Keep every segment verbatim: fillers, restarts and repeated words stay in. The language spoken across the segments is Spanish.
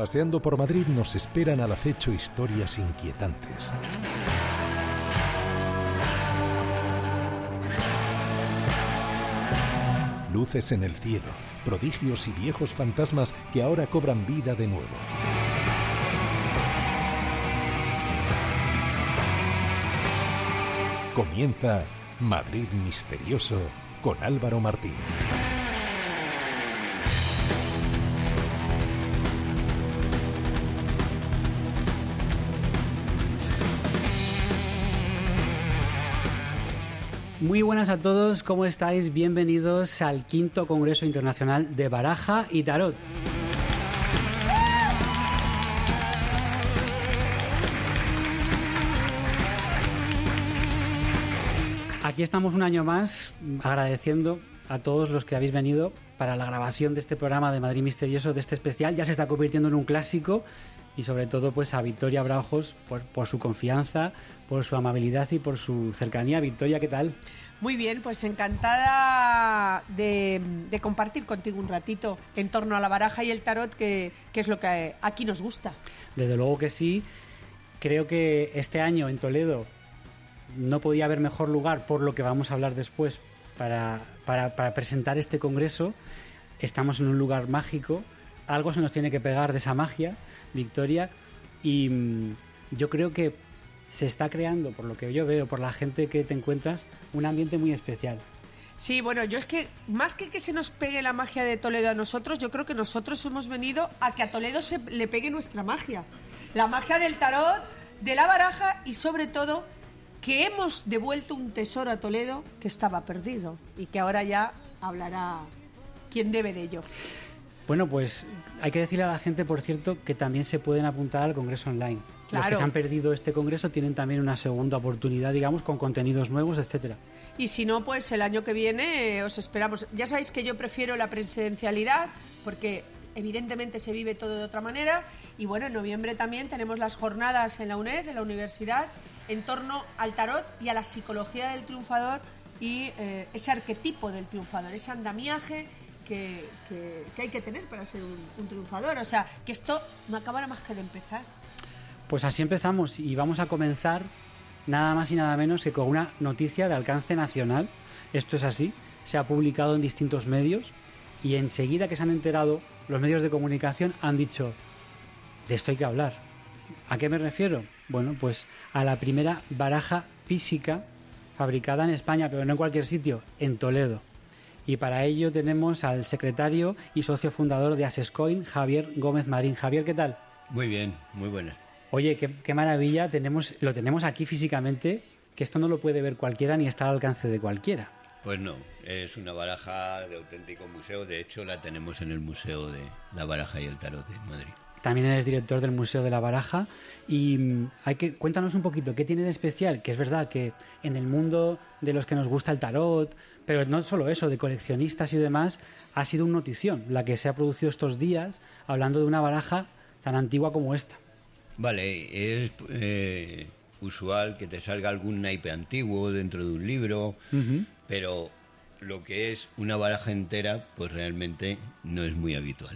Paseando por Madrid nos esperan al acecho historias inquietantes. Luces en el cielo, prodigios y viejos fantasmas que ahora cobran vida de nuevo. Comienza Madrid Misterioso con Álvaro Martín. Muy buenas a todos, ¿cómo estáis? Bienvenidos al quinto Congreso Internacional de Baraja y Tarot. Aquí estamos un año más agradeciendo a todos los que habéis venido para la grabación de este programa de Madrid Misterioso, de este especial. Ya se está convirtiendo en un clásico y sobre todo pues a Victoria Braujos por, por su confianza, por su amabilidad y por su cercanía. Victoria, ¿qué tal? Muy bien, pues encantada de, de compartir contigo un ratito en torno a la baraja y el tarot, que, que es lo que aquí nos gusta. Desde luego que sí. Creo que este año en Toledo no podía haber mejor lugar, por lo que vamos a hablar después, para, para, para presentar este congreso. Estamos en un lugar mágico, algo se nos tiene que pegar de esa magia, Victoria, y mmm, yo creo que se está creando, por lo que yo veo, por la gente que te encuentras, un ambiente muy especial. Sí, bueno, yo es que más que que se nos pegue la magia de Toledo a nosotros, yo creo que nosotros hemos venido a que a Toledo se le pegue nuestra magia. La magia del tarot, de la baraja y sobre todo que hemos devuelto un tesoro a Toledo que estaba perdido y que ahora ya hablará quien debe de ello. Bueno, pues hay que decirle a la gente, por cierto, que también se pueden apuntar al Congreso Online. Claro. Los que se han perdido este congreso tienen también una segunda oportunidad, digamos, con contenidos nuevos, etcétera. Y si no, pues el año que viene eh, os esperamos. Ya sabéis que yo prefiero la presencialidad porque evidentemente se vive todo de otra manera. Y bueno, en noviembre también tenemos las jornadas en la UNED, en la universidad, en torno al tarot y a la psicología del triunfador y eh, ese arquetipo del triunfador, ese andamiaje que, que, que hay que tener para ser un, un triunfador. O sea, que esto no acaba más que de empezar. Pues así empezamos y vamos a comenzar nada más y nada menos que con una noticia de alcance nacional. Esto es así, se ha publicado en distintos medios y enseguida que se han enterado los medios de comunicación han dicho, de esto hay que hablar. ¿A qué me refiero? Bueno, pues a la primera baraja física fabricada en España, pero no en cualquier sitio, en Toledo. Y para ello tenemos al secretario y socio fundador de Asescoin, Javier Gómez Marín. Javier, ¿qué tal? Muy bien, muy buenas. Oye, qué, qué maravilla, tenemos, lo tenemos aquí físicamente, que esto no lo puede ver cualquiera ni está al alcance de cualquiera. Pues no, es una baraja de auténtico museo, de hecho la tenemos en el Museo de la Baraja y el Tarot de Madrid. También eres director del Museo de la Baraja y hay que cuéntanos un poquito qué tiene de especial, que es verdad que en el mundo de los que nos gusta el tarot, pero no solo eso, de coleccionistas y demás, ha sido una notición la que se ha producido estos días hablando de una baraja tan antigua como esta. Vale, es eh, usual que te salga algún naipe antiguo dentro de un libro, uh-huh. pero lo que es una baraja entera, pues realmente no es muy habitual.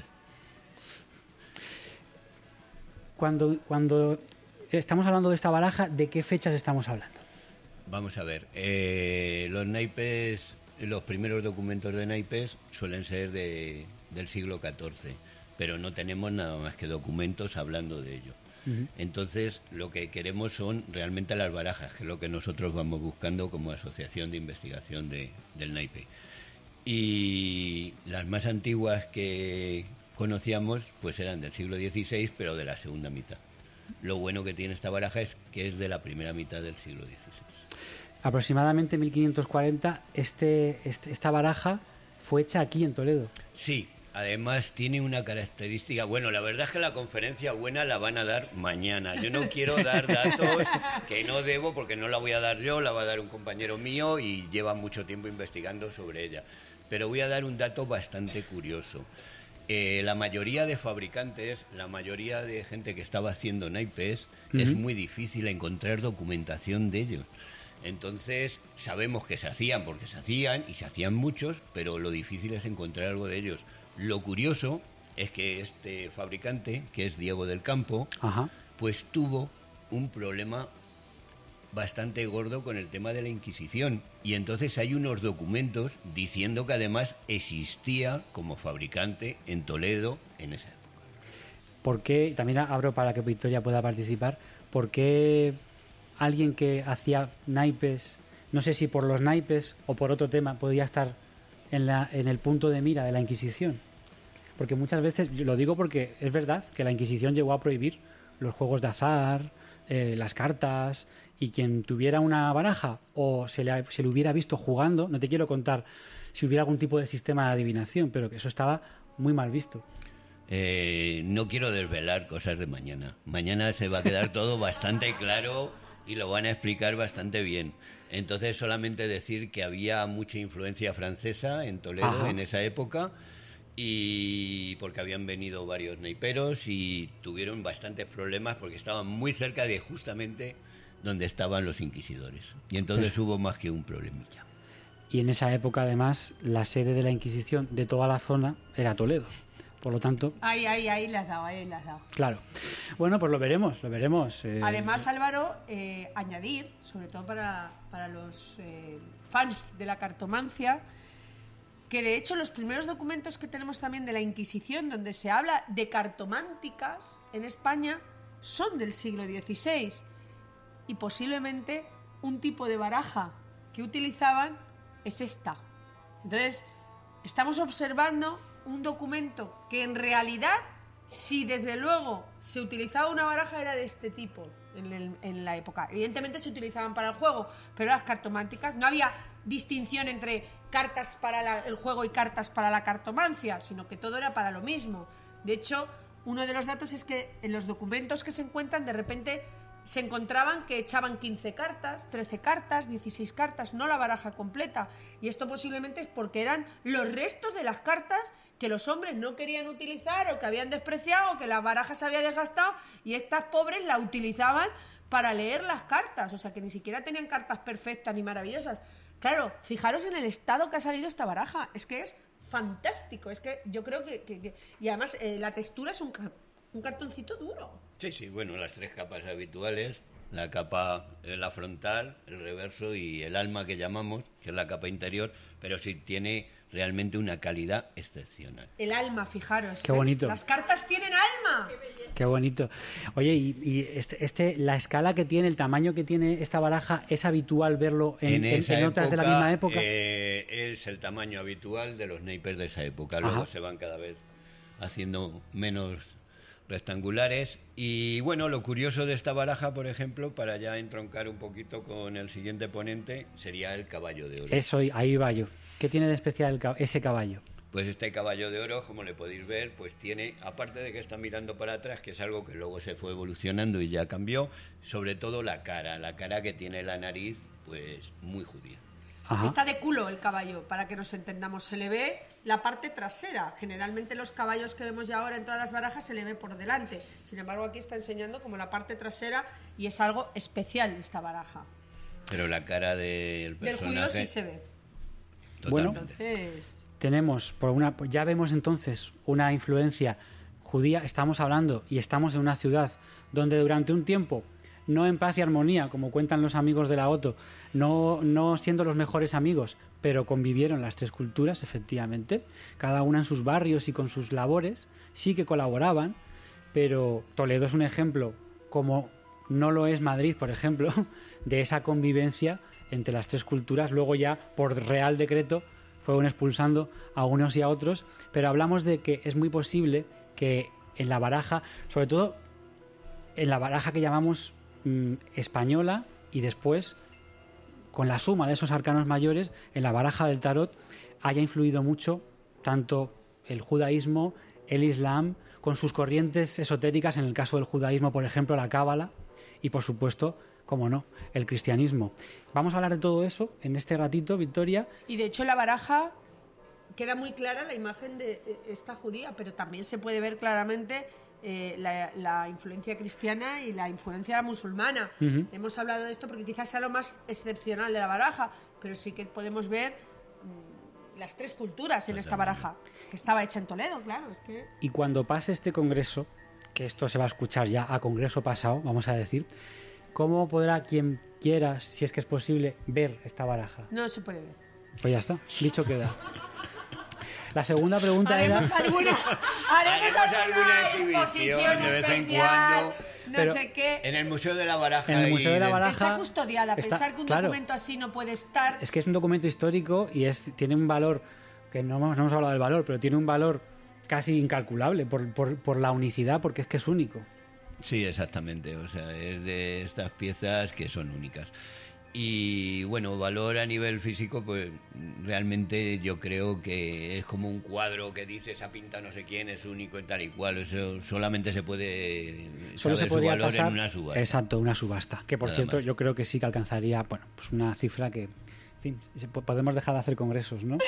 Cuando, cuando estamos hablando de esta baraja, ¿de qué fechas estamos hablando? Vamos a ver, eh, los naipes, los primeros documentos de naipes suelen ser de, del siglo catorce, pero no tenemos nada más que documentos hablando de ello. Uh-huh. Entonces, lo que queremos son realmente las barajas, que es lo que nosotros vamos buscando como asociación de investigación de, del naipe. Y las más antiguas que conocíamos pues eran del siglo dieciséis, pero de la segunda mitad. Lo bueno que tiene esta baraja es que es de la primera mitad del siglo dieciséis. Aproximadamente mil quinientos cuarenta, este, este, esta baraja fue hecha aquí en Toledo. Sí, además tiene una característica. Bueno, la verdad es que la conferencia buena la van a dar mañana. Yo no quiero dar datos que no debo, porque no la voy a dar yo, la va a dar un compañero mío y lleva mucho tiempo investigando sobre ella. Pero voy a dar un dato bastante curioso. Eh, la mayoría de fabricantes, la mayoría de gente que estaba haciendo naipes, uh-huh. es muy difícil encontrar documentación de ellos. Entonces, sabemos que se hacían, porque se hacían, y se hacían muchos, pero lo difícil es encontrar algo de ellos. Lo curioso es que este fabricante, que es Diego del Campo, Ajá. pues tuvo un problema bastante gordo con el tema de la Inquisición. Y entonces hay unos documentos diciendo que además existía como fabricante en Toledo en esa época. ¿Por qué, también abro para que Victoria pueda participar, por qué alguien que hacía naipes, no sé si por los naipes o por otro tema, podía estar en, la, en el punto de mira de la Inquisición? Porque muchas veces, lo digo porque es verdad que la Inquisición llegó a prohibir los juegos de azar, eh, las cartas, y quien tuviera una baraja o se le, se le hubiera visto jugando, no te quiero contar si hubiera algún tipo de sistema de adivinación, pero que eso estaba muy mal visto. Eh, no quiero desvelar cosas de mañana. Mañana se va a quedar todo bastante claro y lo van a explicar bastante bien. Entonces solamente decir que había mucha influencia francesa en Toledo Ajá. en esa época, y porque habían venido varios naiperos y tuvieron bastantes problemas porque estaban muy cerca de justamente donde estaban los inquisidores. Y entonces pues, hubo más que un problemilla. Y en esa época, además, la sede de la Inquisición de toda la zona era Toledo. Por lo tanto... Ahí, ahí, ahí las has dado, ahí las has dado. Claro. Bueno, pues lo veremos, lo veremos. Eh... Además, Álvaro, eh, añadir, sobre todo para, para los eh, fans de la cartomancia, que de hecho los primeros documentos que tenemos también de la Inquisición, donde se habla de cartománticas en España, son del siglo dieciséis. Y posiblemente un tipo de baraja que utilizaban es esta. Entonces, estamos observando un documento que en realidad, si desde luego se utilizaba una baraja, era de este tipo en, el, en la época. Evidentemente se utilizaban para el juego, pero las cartománticas, no había distinción entre cartas para la, el juego y cartas para la cartomancia, sino que todo era para lo mismo. De hecho, uno de los datos es que en los documentos que se encuentran, de repente se encontraban que echaban quince cartas, trece cartas, dieciséis cartas, no la baraja completa. Y esto posiblemente es porque eran los restos de las cartas que los hombres no querían utilizar o que habían despreciado o que la baraja se había desgastado, y estas pobres la utilizaban para leer las cartas. O sea, que ni siquiera tenían cartas perfectas ni maravillosas. Claro, fijaros en el estado que ha salido esta baraja. Es que es fantástico. Es que yo creo que... que, que... Y además eh, la textura es un... un cartoncito duro. Sí, sí, bueno, las tres capas habituales, la capa, la frontal, el reverso y el alma que llamamos, que es la capa interior, pero sí tiene realmente una calidad excepcional. El alma, fijaros. Qué bonito. Las cartas tienen alma. Qué bonito. Oye, y, y este, este, la escala que tiene, el tamaño que tiene esta baraja, ¿es habitual verlo en, en, en, en otras época, de la misma época? Eh, es el tamaño habitual de los naipes de esa época. Luego Ajá. se van cada vez haciendo menos rectangulares. Y bueno, lo curioso de esta baraja, por ejemplo, para ya entroncar un poquito con el siguiente ponente, sería el caballo de oro. Eso, ahí va yo. ¿Qué tiene de especial el, ese caballo? Pues este caballo de oro, como le podéis ver, pues tiene, aparte de que está mirando para atrás, que es algo que luego se fue evolucionando y ya cambió, sobre todo la cara, la cara que tiene la nariz, pues muy judía. Ajá. Está de culo el caballo, para que nos entendamos. Se le ve la parte trasera. Generalmente los caballos que vemos ya ahora en todas las barajas se le ve por delante. Sin embargo, aquí está enseñando como la parte trasera, y es algo especial de esta baraja. Pero la cara del personaje... Del judío sí se ve. Totalmente. Bueno, entonces... tenemos, por una, ya vemos entonces una influencia judía. Estamos hablando y estamos en una ciudad donde durante un tiempo, no en paz y armonía, como cuentan los amigos de la Otto, no, no siendo los mejores amigos, pero convivieron las tres culturas, efectivamente, cada una en sus barrios y con sus labores, sí que colaboraban, pero Toledo es un ejemplo, como no lo es Madrid, por ejemplo, de esa convivencia entre las tres culturas. Luego ya, por real decreto, fueron expulsando a unos y a otros, pero hablamos de que es muy posible que en la baraja, sobre todo en la baraja que llamamos española, y después con la suma de esos arcanos mayores en la baraja del tarot, haya influido mucho tanto el judaísmo, el islam, con sus corrientes esotéricas, en el caso del judaísmo, por ejemplo, la cábala, y por supuesto, como no, el cristianismo. Vamos a hablar de todo eso en este ratito, Victoria. Y de hecho en la baraja queda muy clara la imagen de esta judía, pero también se puede ver claramente Eh, la, la influencia cristiana y la influencia musulmana. Uh-huh. Hemos hablado de esto porque quizás sea lo más excepcional de la baraja, pero sí que podemos ver mmm, las tres culturas en esta baraja, que estaba hecha en Toledo, claro. Es que... Y cuando pase este congreso, que esto se va a escuchar ya a congreso pasado, vamos a decir, ¿cómo podrá quien quiera, si es que es posible, ver esta baraja? No se puede ver. Pues ya está, dicho queda. La segunda pregunta haremos era... Alguna, haremos, haremos alguna, alguna exposición, exhibición de vez en cuando. No Pero sé qué. En el Museo de la Baraja. En el Museo de la y Baraja Está custodiada. está- Pensar que un claro. documento así no puede estar. Es que es un documento histórico y es tiene un valor, que no hemos, no hemos hablado del valor, pero tiene un valor casi incalculable por, por, por la unicidad, porque es que es único. Sí, exactamente. O sea, es de estas piezas que son únicas. Y bueno, valor a nivel físico, pues realmente yo creo que es como un cuadro que dice esa pinta no sé quién, es único y tal y cual. Eso solamente se puede Solo saber se su podría valor tasar, en una subasta. exacto, una subasta, que por Nada cierto más. yo creo que sí que alcanzaría, bueno, pues una cifra que, en fin, se- podemos dejar de hacer congresos, ¿no?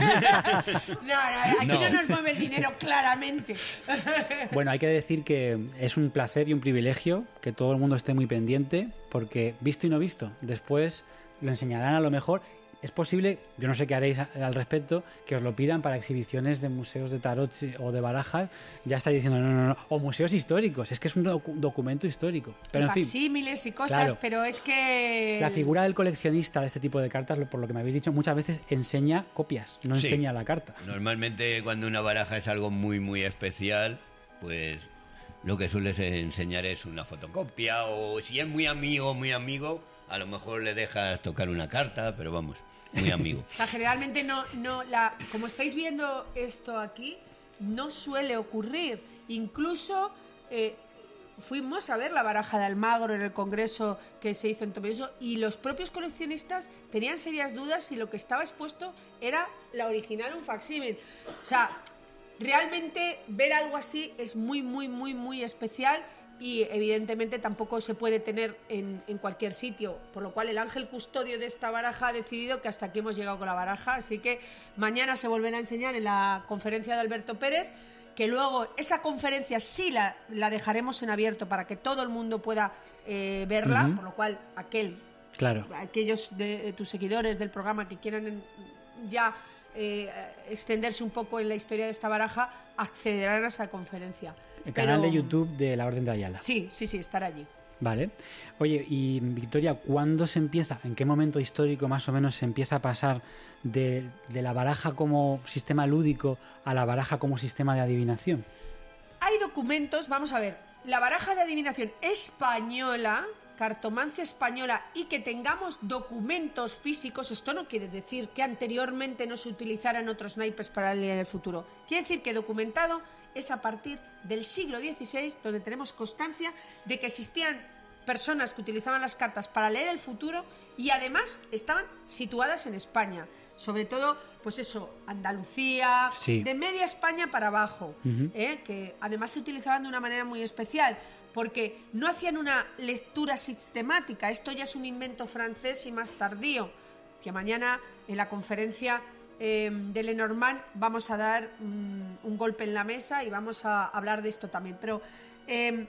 No, no, aquí no. No. nos mueve el dinero, claramente. Bueno, hay que decir que es un placer y un privilegio que todo el mundo esté muy pendiente, porque visto y no visto, después lo enseñarán a lo mejor. Es posible, yo no sé qué haréis a- al respecto, que os lo pidan para exhibiciones de museos de tarot si- o de barajas. Ya estáis diciendo, no, no, no. O museos históricos, es que es un docu- documento histórico. Pero en fin, Facsímiles y cosas, claro. pero es que... la figura del coleccionista de este tipo de cartas, lo- por lo que me habéis dicho, muchas veces enseña copias, no Sí. enseña la carta. Normalmente cuando una baraja es algo muy, muy especial, pues lo que sueles enseñar es una fotocopia o si es muy amigo, muy amigo, a lo mejor le dejas tocar una carta, pero vamos, muy amigo. O sea, generalmente no, no la, como estáis viendo esto aquí, no suele ocurrir. Incluso eh, fuimos a ver la baraja de Almagro en el congreso que se hizo en Tomelloso y los propios coleccionistas tenían serias dudas si lo que estaba expuesto era la original, un facsímil. O sea, realmente ver algo así es muy, muy, muy, muy especial. Y evidentemente tampoco se puede tener en, en cualquier sitio, por lo cual el ángel custodio de esta baraja ha decidido que hasta aquí hemos llegado con la baraja, así que mañana se volverá a enseñar en la conferencia de Alberto Pérez, que luego esa conferencia sí la, la dejaremos en abierto para que todo el mundo pueda eh, verla, Ujú. por lo cual aquel, Claro. aquellos de, de tus seguidores del programa que quieran en- ya eh, extenderse un poco en la historia de esta baraja accederán a esta conferencia. El canal Pero- de YouTube de la Orden de Ayala. Sí, sí, sí, estará allí. Vale. Oye, y Victoria, ¿cuándo se empieza, en qué momento histórico más o menos se empieza a pasar de, de la baraja como sistema lúdico a la baraja como sistema de adivinación? Hay documentos, vamos a ver, la baraja de adivinación española, cartomancia española, y que tengamos documentos físicos, esto no quiere decir que anteriormente no se utilizaran otros naipes para leer el futuro. Quiere decir que documentado es a partir del siglo dieciséis, donde tenemos constancia de que existían personas que utilizaban las cartas para leer el futuro y además estaban situadas en España. Sobre todo, pues eso, Andalucía, Sí. de media España para abajo, Ujú. ¿eh? Que además se utilizaban de una manera muy especial, porque no hacían una lectura sistemática. Esto ya es un invento francés y más tardío, que mañana en la conferencia eh, de Lenormand vamos a dar mm, un golpe en la mesa y vamos a hablar de esto también. Pero eh,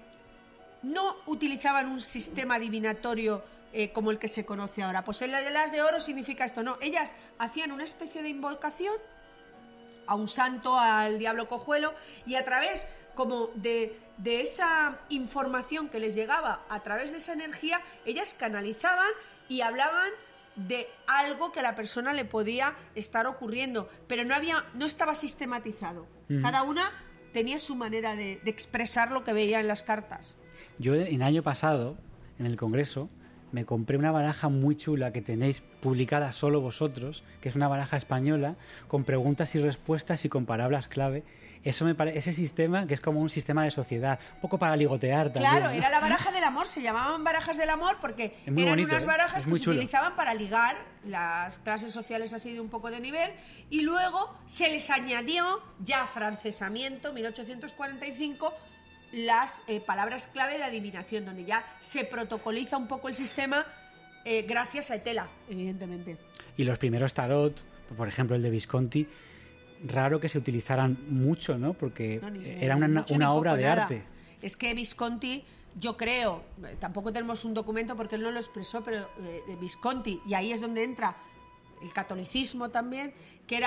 no utilizaban un sistema adivinatorio eh, como el que se conoce ahora. Pues el de las de oro significa esto, no. Ellas hacían una especie de invocación a un santo, al diablo cojuelo, y a través como de, de esa información que les llegaba, a través de esa energía, ellas canalizaban y hablaban de algo que a la persona le podía estar ocurriendo, pero no había, no estaba sistematizado. Ujú. Cada una tenía su manera de, de expresar lo que veía en las cartas. Yo el año pasado, en el Congreso, me compré una baraja muy chula que tenéis publicada solo vosotros, que es una baraja española, con preguntas y respuestas y con palabras clave. Eso me pare- ese sistema, que es como un sistema de sociedad, un poco para ligotear también. Claro, ¿no? era la baraja del amor, se llamaban barajas del amor porque Es muy eran bonito, unas ¿eh? barajas Es que muy se chulo. utilizaban para ligar las clases sociales así de un poco de nivel, y luego se les añadió, ya francesamiento, mil ochocientos cuarenta y cinco, las eh, palabras clave de adivinación, donde ya se protocoliza un poco el sistema eh, gracias a Etela, evidentemente. Y los primeros tarot, por ejemplo el de Visconti, raro que se utilizaran mucho, ¿no? Porque No, ni- era una, ni mucho, una ni obra poco, de nada. arte. Es que Visconti, yo creo, eh, tampoco tenemos un documento porque él no lo expresó, pero eh, de Visconti, y ahí es donde entra el catolicismo también, que era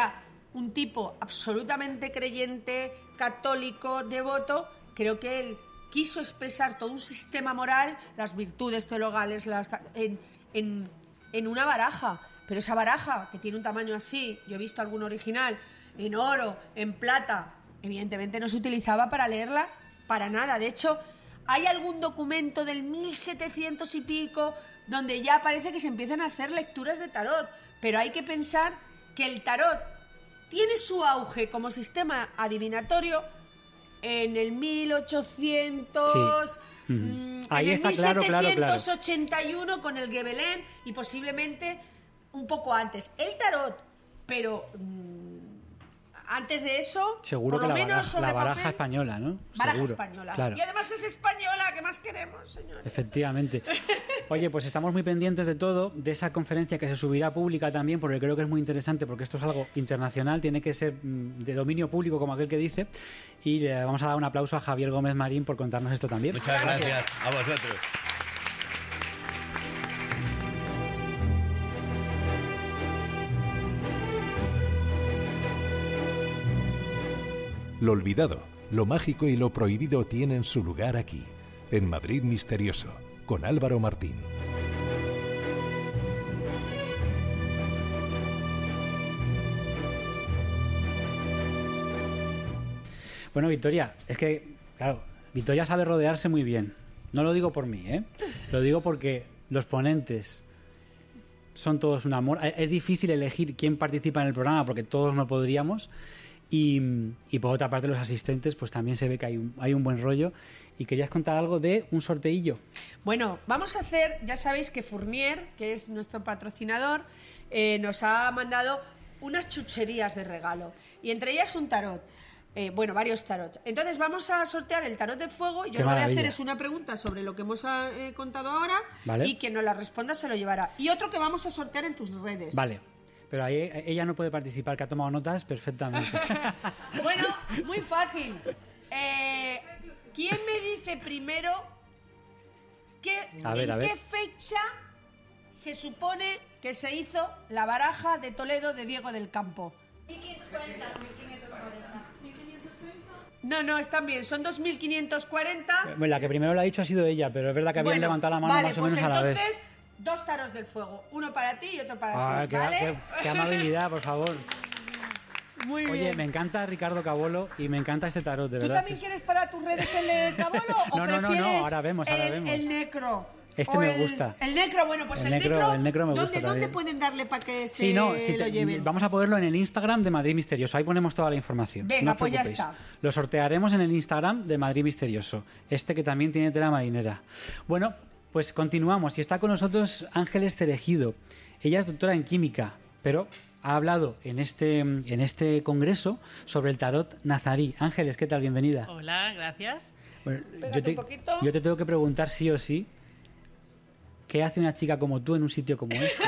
un tipo absolutamente creyente, católico, devoto. Creo que él quiso expresar todo un sistema moral, las virtudes teologales, las, en, en, en una baraja. Pero esa baraja, que tiene un tamaño así, yo he visto algún original, en oro, en plata, evidentemente no se utilizaba para leerla para nada. De hecho, hay algún documento del mil setecientos y pico donde ya parece que se empiezan a hacer lecturas de tarot. Pero hay que pensar que el tarot tiene su auge como sistema adivinatorio en el mil ochocientos... Sí. mmm, Ahí en está, el claro, mil setecientos ochenta y uno, claro, claro. con el Gebelén y posiblemente un poco antes. El tarot, pero mmm, antes de eso, seguro por lo que la menos baraja, sobre la baraja papel, española, ¿no? Baraja Seguro, española. claro. Y además es española, ¿qué más queremos, señores? Efectivamente. Oye, pues estamos muy pendientes de todo, de esa conferencia que se subirá pública también, porque creo que es muy interesante, porque esto es algo internacional, tiene que ser mm, de dominio público, como aquel que dice, y le vamos a dar un aplauso a Javier Gómez Marín por contarnos esto también. Muchas gracias a vosotros. Lo olvidado, lo mágico y lo prohibido tienen su lugar aquí, en Madrid Misterioso, con Álvaro Martín. Bueno, Victoria, es que, claro, Victoria sabe rodearse muy bien. No lo digo por mí, ¿eh? Lo digo porque los ponentes son todos un amor. Es difícil elegir quién participa en el programa porque todos no podríamos. Y, y por otra parte los asistentes, pues también se ve que hay un, hay un buen rollo. Y querías contar algo de un sorteillo. Bueno, vamos a hacer, ya sabéis que Fournier, que es nuestro patrocinador, eh, nos ha mandado unas chucherías de regalo. Y entre ellas un tarot. Eh, bueno, varios tarots. Entonces vamos a sortear el tarot de fuego. Yo Qué lo que voy a maravilla. hacer es una pregunta sobre lo que hemos eh, contado ahora. Vale. Y quien nos la responda se lo llevará. Y otro que vamos a sortear en tus redes. Vale. Pero ahí ella no puede participar, que ha tomado notas perfectamente. Bueno, muy fácil. Eh, ¿Quién me dice primero que, A ver, en a ver. qué fecha se supone que se hizo la baraja de Toledo de Diego del Campo? mil quinientos cuarenta. mil quinientos cuarenta. No, no, están bien, son dos mil quinientos cuarenta. Bueno, la que primero lo ha dicho ha sido ella, pero es verdad que habían Bueno, levantado la mano vale, más o pues menos a la vez. entonces, dos taros del fuego, uno para ti y otro para Ah, ti, qué, ¿vale? qué- qué amabilidad, por favor. Muy Oye, bien. me encanta Ricardo Cabolo y me encanta este tarot, de ¿Tú verdad. también Es- quieres para tus redes el de Cabolo o No, no, no, no, prefieres ahora vemos, ahora el, vemos. el necro? Este O me el- gusta. El necro, bueno, pues El el, necro- el necro me ¿dónde, gusta ¿Dónde también. pueden darle para que se Sí, no, si lo te- lleven? vamos a ponerlo en el Instagram de Madrid Misterioso. Ahí ponemos toda la información. Venga, no os pues ya preocupéis. está. Lo sortearemos en el Instagram de Madrid Misterioso. Este que también tiene tela marinera. Bueno, pues continuamos. Y está con nosotros Ángeles Cerejido. Ella es doctora en química, pero ha hablado en este, en este congreso sobre el tarot nazarí. Ángeles, ¿qué tal? Bienvenida. Hola, gracias. Bueno, Espérate yo, te, un poquito. yo te tengo que preguntar sí o sí, ¿qué hace una chica como tú en un sitio como este?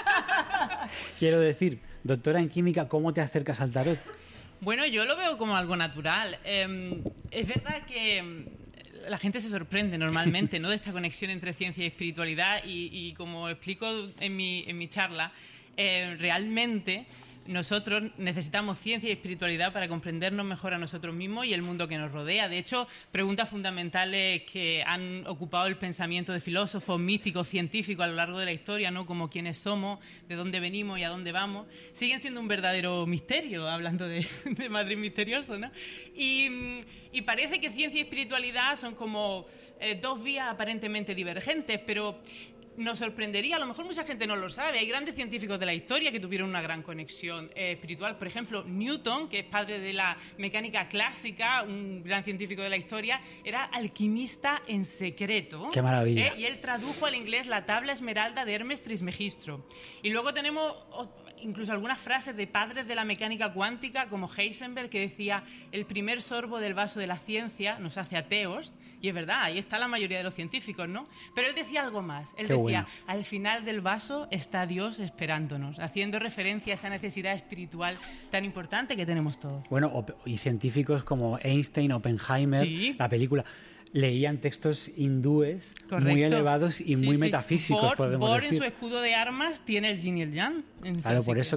Quiero decir, doctora en química, ¿cómo te acercas al tarot? Bueno, yo lo veo como algo natural. Eh, es verdad que em, la gente se sorprende normalmente, ¿no?, de esta conexión entre ciencia y espiritualidad y, y como explico en mi, en mi charla, eh, realmente nosotros necesitamos ciencia y espiritualidad para comprendernos mejor a nosotros mismos y el mundo que nos rodea. De hecho, preguntas fundamentales que han ocupado el pensamiento de filósofos, místicos, científicos a lo largo de la historia, ¿no?, como quiénes somos, de dónde venimos y a dónde vamos, siguen siendo un verdadero misterio, hablando de, de Madrid Misterioso, ¿no? Y, y parece que ciencia y espiritualidad son como eh, dos vías aparentemente divergentes, pero nos sorprendería, a lo mejor mucha gente no lo sabe, hay grandes científicos de la historia que tuvieron una gran conexión eh, espiritual. Por ejemplo, Newton, que es padre de la mecánica clásica, un gran científico de la historia, era alquimista en secreto. ¡Qué maravilla! ¿eh? Y él tradujo al inglés la tabla esmeralda de Hermes Trismegistro. Y luego tenemos incluso algunas frases de padres de la mecánica cuántica, como Heisenberg, que decía: el primer sorbo del vaso de la ciencia nos hace ateos. Y es verdad, ahí está la mayoría de los científicos, ¿no? Pero él decía algo más. Él Qué decía, bueno. al final del vaso está Dios esperándonos, haciendo referencia a esa necesidad espiritual tan importante que tenemos todos. Bueno, op- y científicos como Einstein, Oppenheimer, Sí. la película, leían textos hindúes muy Correcto. elevados y Sí, muy sí. metafísicos, Bohr, podemos Bohr decir. en su escudo de armas tiene el yin y el yang. en Claro, por sánscrito. eso que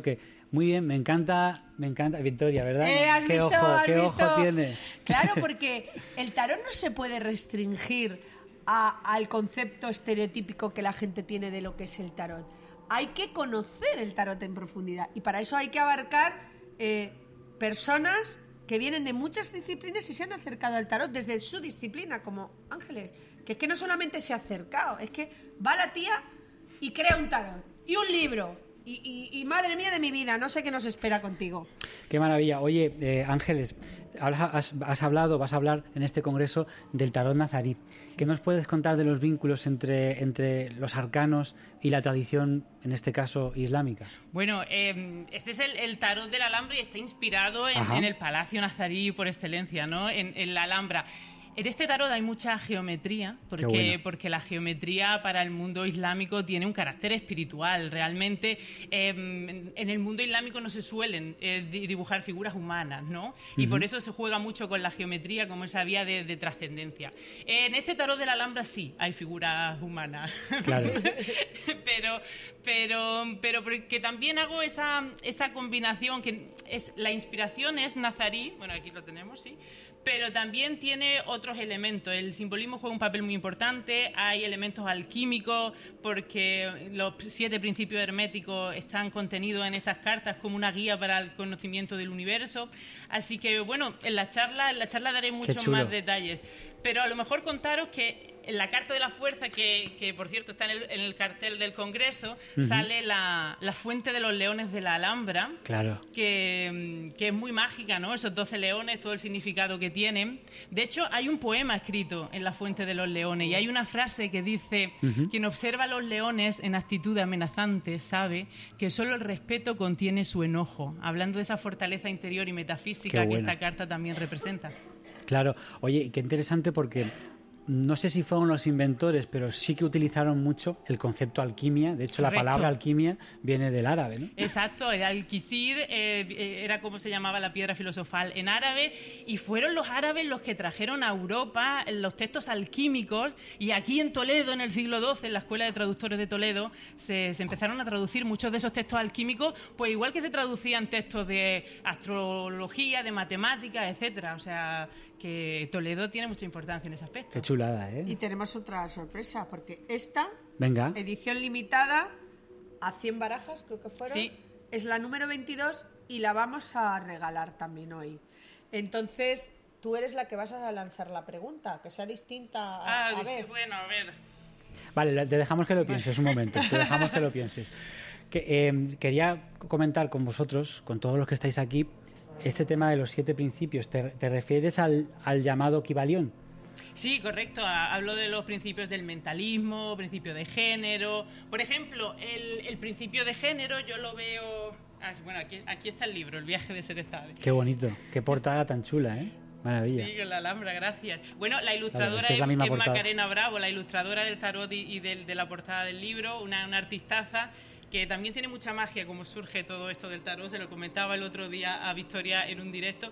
Muy bien, me encanta, me encanta, Victoria, ¿verdad? Eh, ¿has ¿Qué visto, ojo, has qué visto? ojo tienes? Claro, porque el tarot no se puede restringir a- al concepto estereotípico que la gente tiene de lo que es el tarot. Hay que conocer el tarot en profundidad y para eso hay que abarcar eh, personas que vienen de muchas disciplinas y se han acercado al tarot desde su disciplina, como Ángeles, que es que no solamente se ha acercado, es que va la tía y crea un tarot y un libro. Y, y, y madre mía de mi vida, no sé qué nos espera contigo. Qué maravilla. Oye, eh, Ángeles, ahora has, has hablado, vas a hablar en este congreso del tarot nazarí. ¿Qué nos puedes contar de los vínculos entre, entre los arcanos y la tradición, en este caso, islámica? Bueno, eh, este es el, el tarot de la Alhambra y está inspirado en, Ajá. en el Palacio Nazarí por excelencia, ¿no? En, en la Alhambra. En este tarot hay mucha geometría, porque, bueno. porque la geometría para el mundo islámico tiene un carácter espiritual. Realmente eh, en, en el mundo islámico no se suelen eh, dibujar figuras humanas, ¿no? Y Uh-huh. por eso se juega mucho con la geometría como esa vía de, de trascendencia. En este tarot de la Alhambra sí hay figuras humanas. Claro. pero, pero, pero que también hago esa, esa combinación, que es la inspiración es nazarí, bueno, aquí lo tenemos, sí, pero también tiene otros elementos. El simbolismo juega un papel muy importante, hay elementos alquímicos, porque los siete principios herméticos están contenidos en estas cartas como una guía para el conocimiento del universo. Así que, bueno, en la charla, en la charla daré muchos más detalles. Pero a lo mejor contaros que en la Carta de la Fuerza, que, que por cierto está en el, en el cartel del Congreso, uh-huh. sale la, la fuente de los leones de la Alhambra, claro. que, que es muy mágica, ¿no? Esos doce leones, todo el significado que tienen. De hecho, hay un poema escrito en la fuente de los leones y hay una frase que dice: uh-huh. quien observa a los leones en actitud amenazante sabe que solo el respeto contiene su enojo, hablando de esa fortaleza interior y metafísica que esta carta también representa. Claro. Oye, qué interesante porque no sé si fueron los inventores, pero sí que utilizaron mucho el concepto alquimia. De hecho, Correcto. La palabra alquimia viene del árabe, ¿no? Exacto. El alquisir eh, era como se llamaba la piedra filosofal en árabe, y fueron los árabes los que trajeron a Europa los textos alquímicos, y aquí en Toledo, en el siglo doce, en la Escuela de Traductores de Toledo, se, se empezaron a traducir muchos de esos textos alquímicos, pues igual que se traducían textos de astrología, de matemáticas, etcétera. O sea, que Toledo tiene mucha importancia en ese aspecto. Qué chulada, ¿eh? Y tenemos otra sorpresa, porque esta Venga. edición limitada a cien barajas, creo que fueron, sí. es la número veintidós y la vamos a regalar también hoy. Entonces, tú eres la que vas a lanzar la pregunta, que sea distinta a, ah, a dice, ver. bueno, a ver. Vale, te dejamos que lo pienses un momento, te dejamos que lo pienses. Que, eh, quería comentar con vosotros, con todos los que estáis aquí, este tema de los siete principios. ¿Te, te refieres al, al llamado Kybalión? Sí, correcto. Hablo de los principios del mentalismo, principio de género. Por ejemplo, el, el principio de género yo lo veo... Ah, bueno, aquí, aquí está el libro, El viaje de Sherezade. Qué bonito, qué portada tan chula, ¿eh? Maravilla. Sí, con la Alhambra, gracias. Bueno, la ilustradora claro, es, que es, la es, es Macarena Bravo, la ilustradora del tarot y, y de, de la portada del libro, una, una artistaza que también tiene mucha magia, como surge todo esto del tarot. Se lo comentaba el otro día a Victoria en un directo.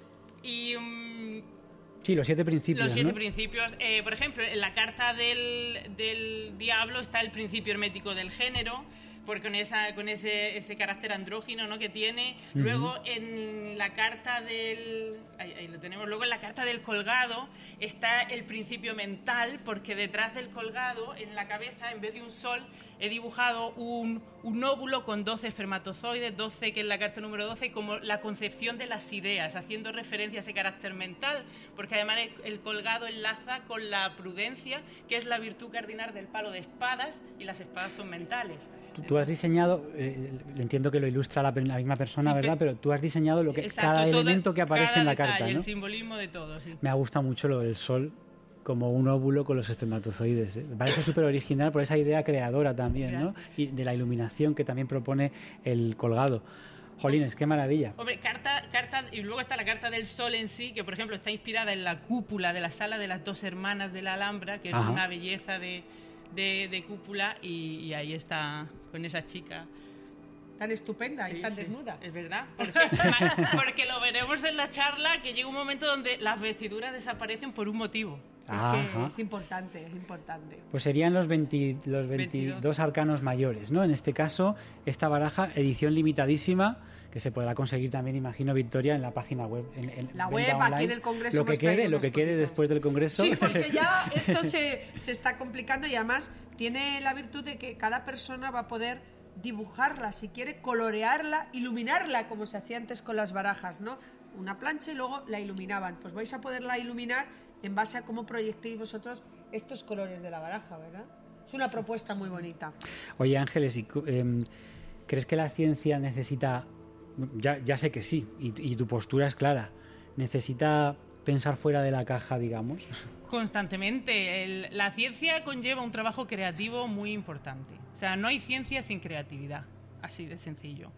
Y... Um, sí, los siete principios, Los siete ¿no? principios. Eh, por ejemplo, en la carta del, del diablo está el principio hermético del género, porque con, esa, con ese, ese carácter andrógino, ¿no?, que tiene. Uh-huh. Luego en la carta del... Ahí, ahí lo tenemos. Luego en la carta del colgado está el principio mental, porque detrás del colgado, en la cabeza, en vez de un sol, he dibujado un, un óvulo con doce espermatozoides, doce que es la carta número doce, como la concepción de las ideas, haciendo referencia a ese carácter mental, porque además el, el colgado enlaza con la prudencia, que es la virtud cardinal del palo de espadas, y las espadas son mentales. Tú, tú has diseñado, eh, entiendo que lo ilustra la, la misma persona, sí, ¿verdad? Pero tú has diseñado lo que exacto, cada todo, elemento que aparece cada en la detalle, carta, ¿no? El simbolismo de todo, sí. Me ha gustado mucho lo del sol como un óvulo con los espermatozoides, ¿eh? Me parece súper original por esa idea creadora también, ¿no? Y de la iluminación que también propone el colgado. Jolines, qué maravilla. Hombre, carta, carta, y luego está la carta del sol en sí, que por ejemplo está inspirada en la cúpula de la sala de las dos hermanas de la Alhambra, que es Ajá. una belleza de, de, de cúpula, y, y ahí está con esa chica. Tan estupenda sí, y tan sí, desnuda. Es verdad, porque, porque lo veremos en la charla, que llega un momento donde las vestiduras desaparecen por un motivo. Es que es importante, es importante. Pues serían los, veinte, los veintidós arcanos mayores, ¿no? En este caso, esta baraja, edición limitadísima, que se podrá conseguir también, imagino, Victoria, en la página web. En, en la web, online. Aquí en el Congreso. Lo que quede, lo que quede después del Congreso. Sí, porque ya esto se, se está complicando y además tiene la virtud de que cada persona va a poder dibujarla, si quiere, colorearla, iluminarla, como se hacía antes con las barajas, ¿no? Una plancha y luego la iluminaban. Pues vais a poderla iluminar en base a cómo proyectéis vosotros estos colores de la baraja, ¿verdad? Es una propuesta muy bonita. Oye, Ángeles, eh, ¿crees que la ciencia necesita, ya, ya sé que sí, y, y tu postura es clara, necesita pensar fuera de la caja, digamos? Constantemente. El, la ciencia conlleva un trabajo creativo muy importante. O sea, no hay ciencia sin creatividad, así de sencillo.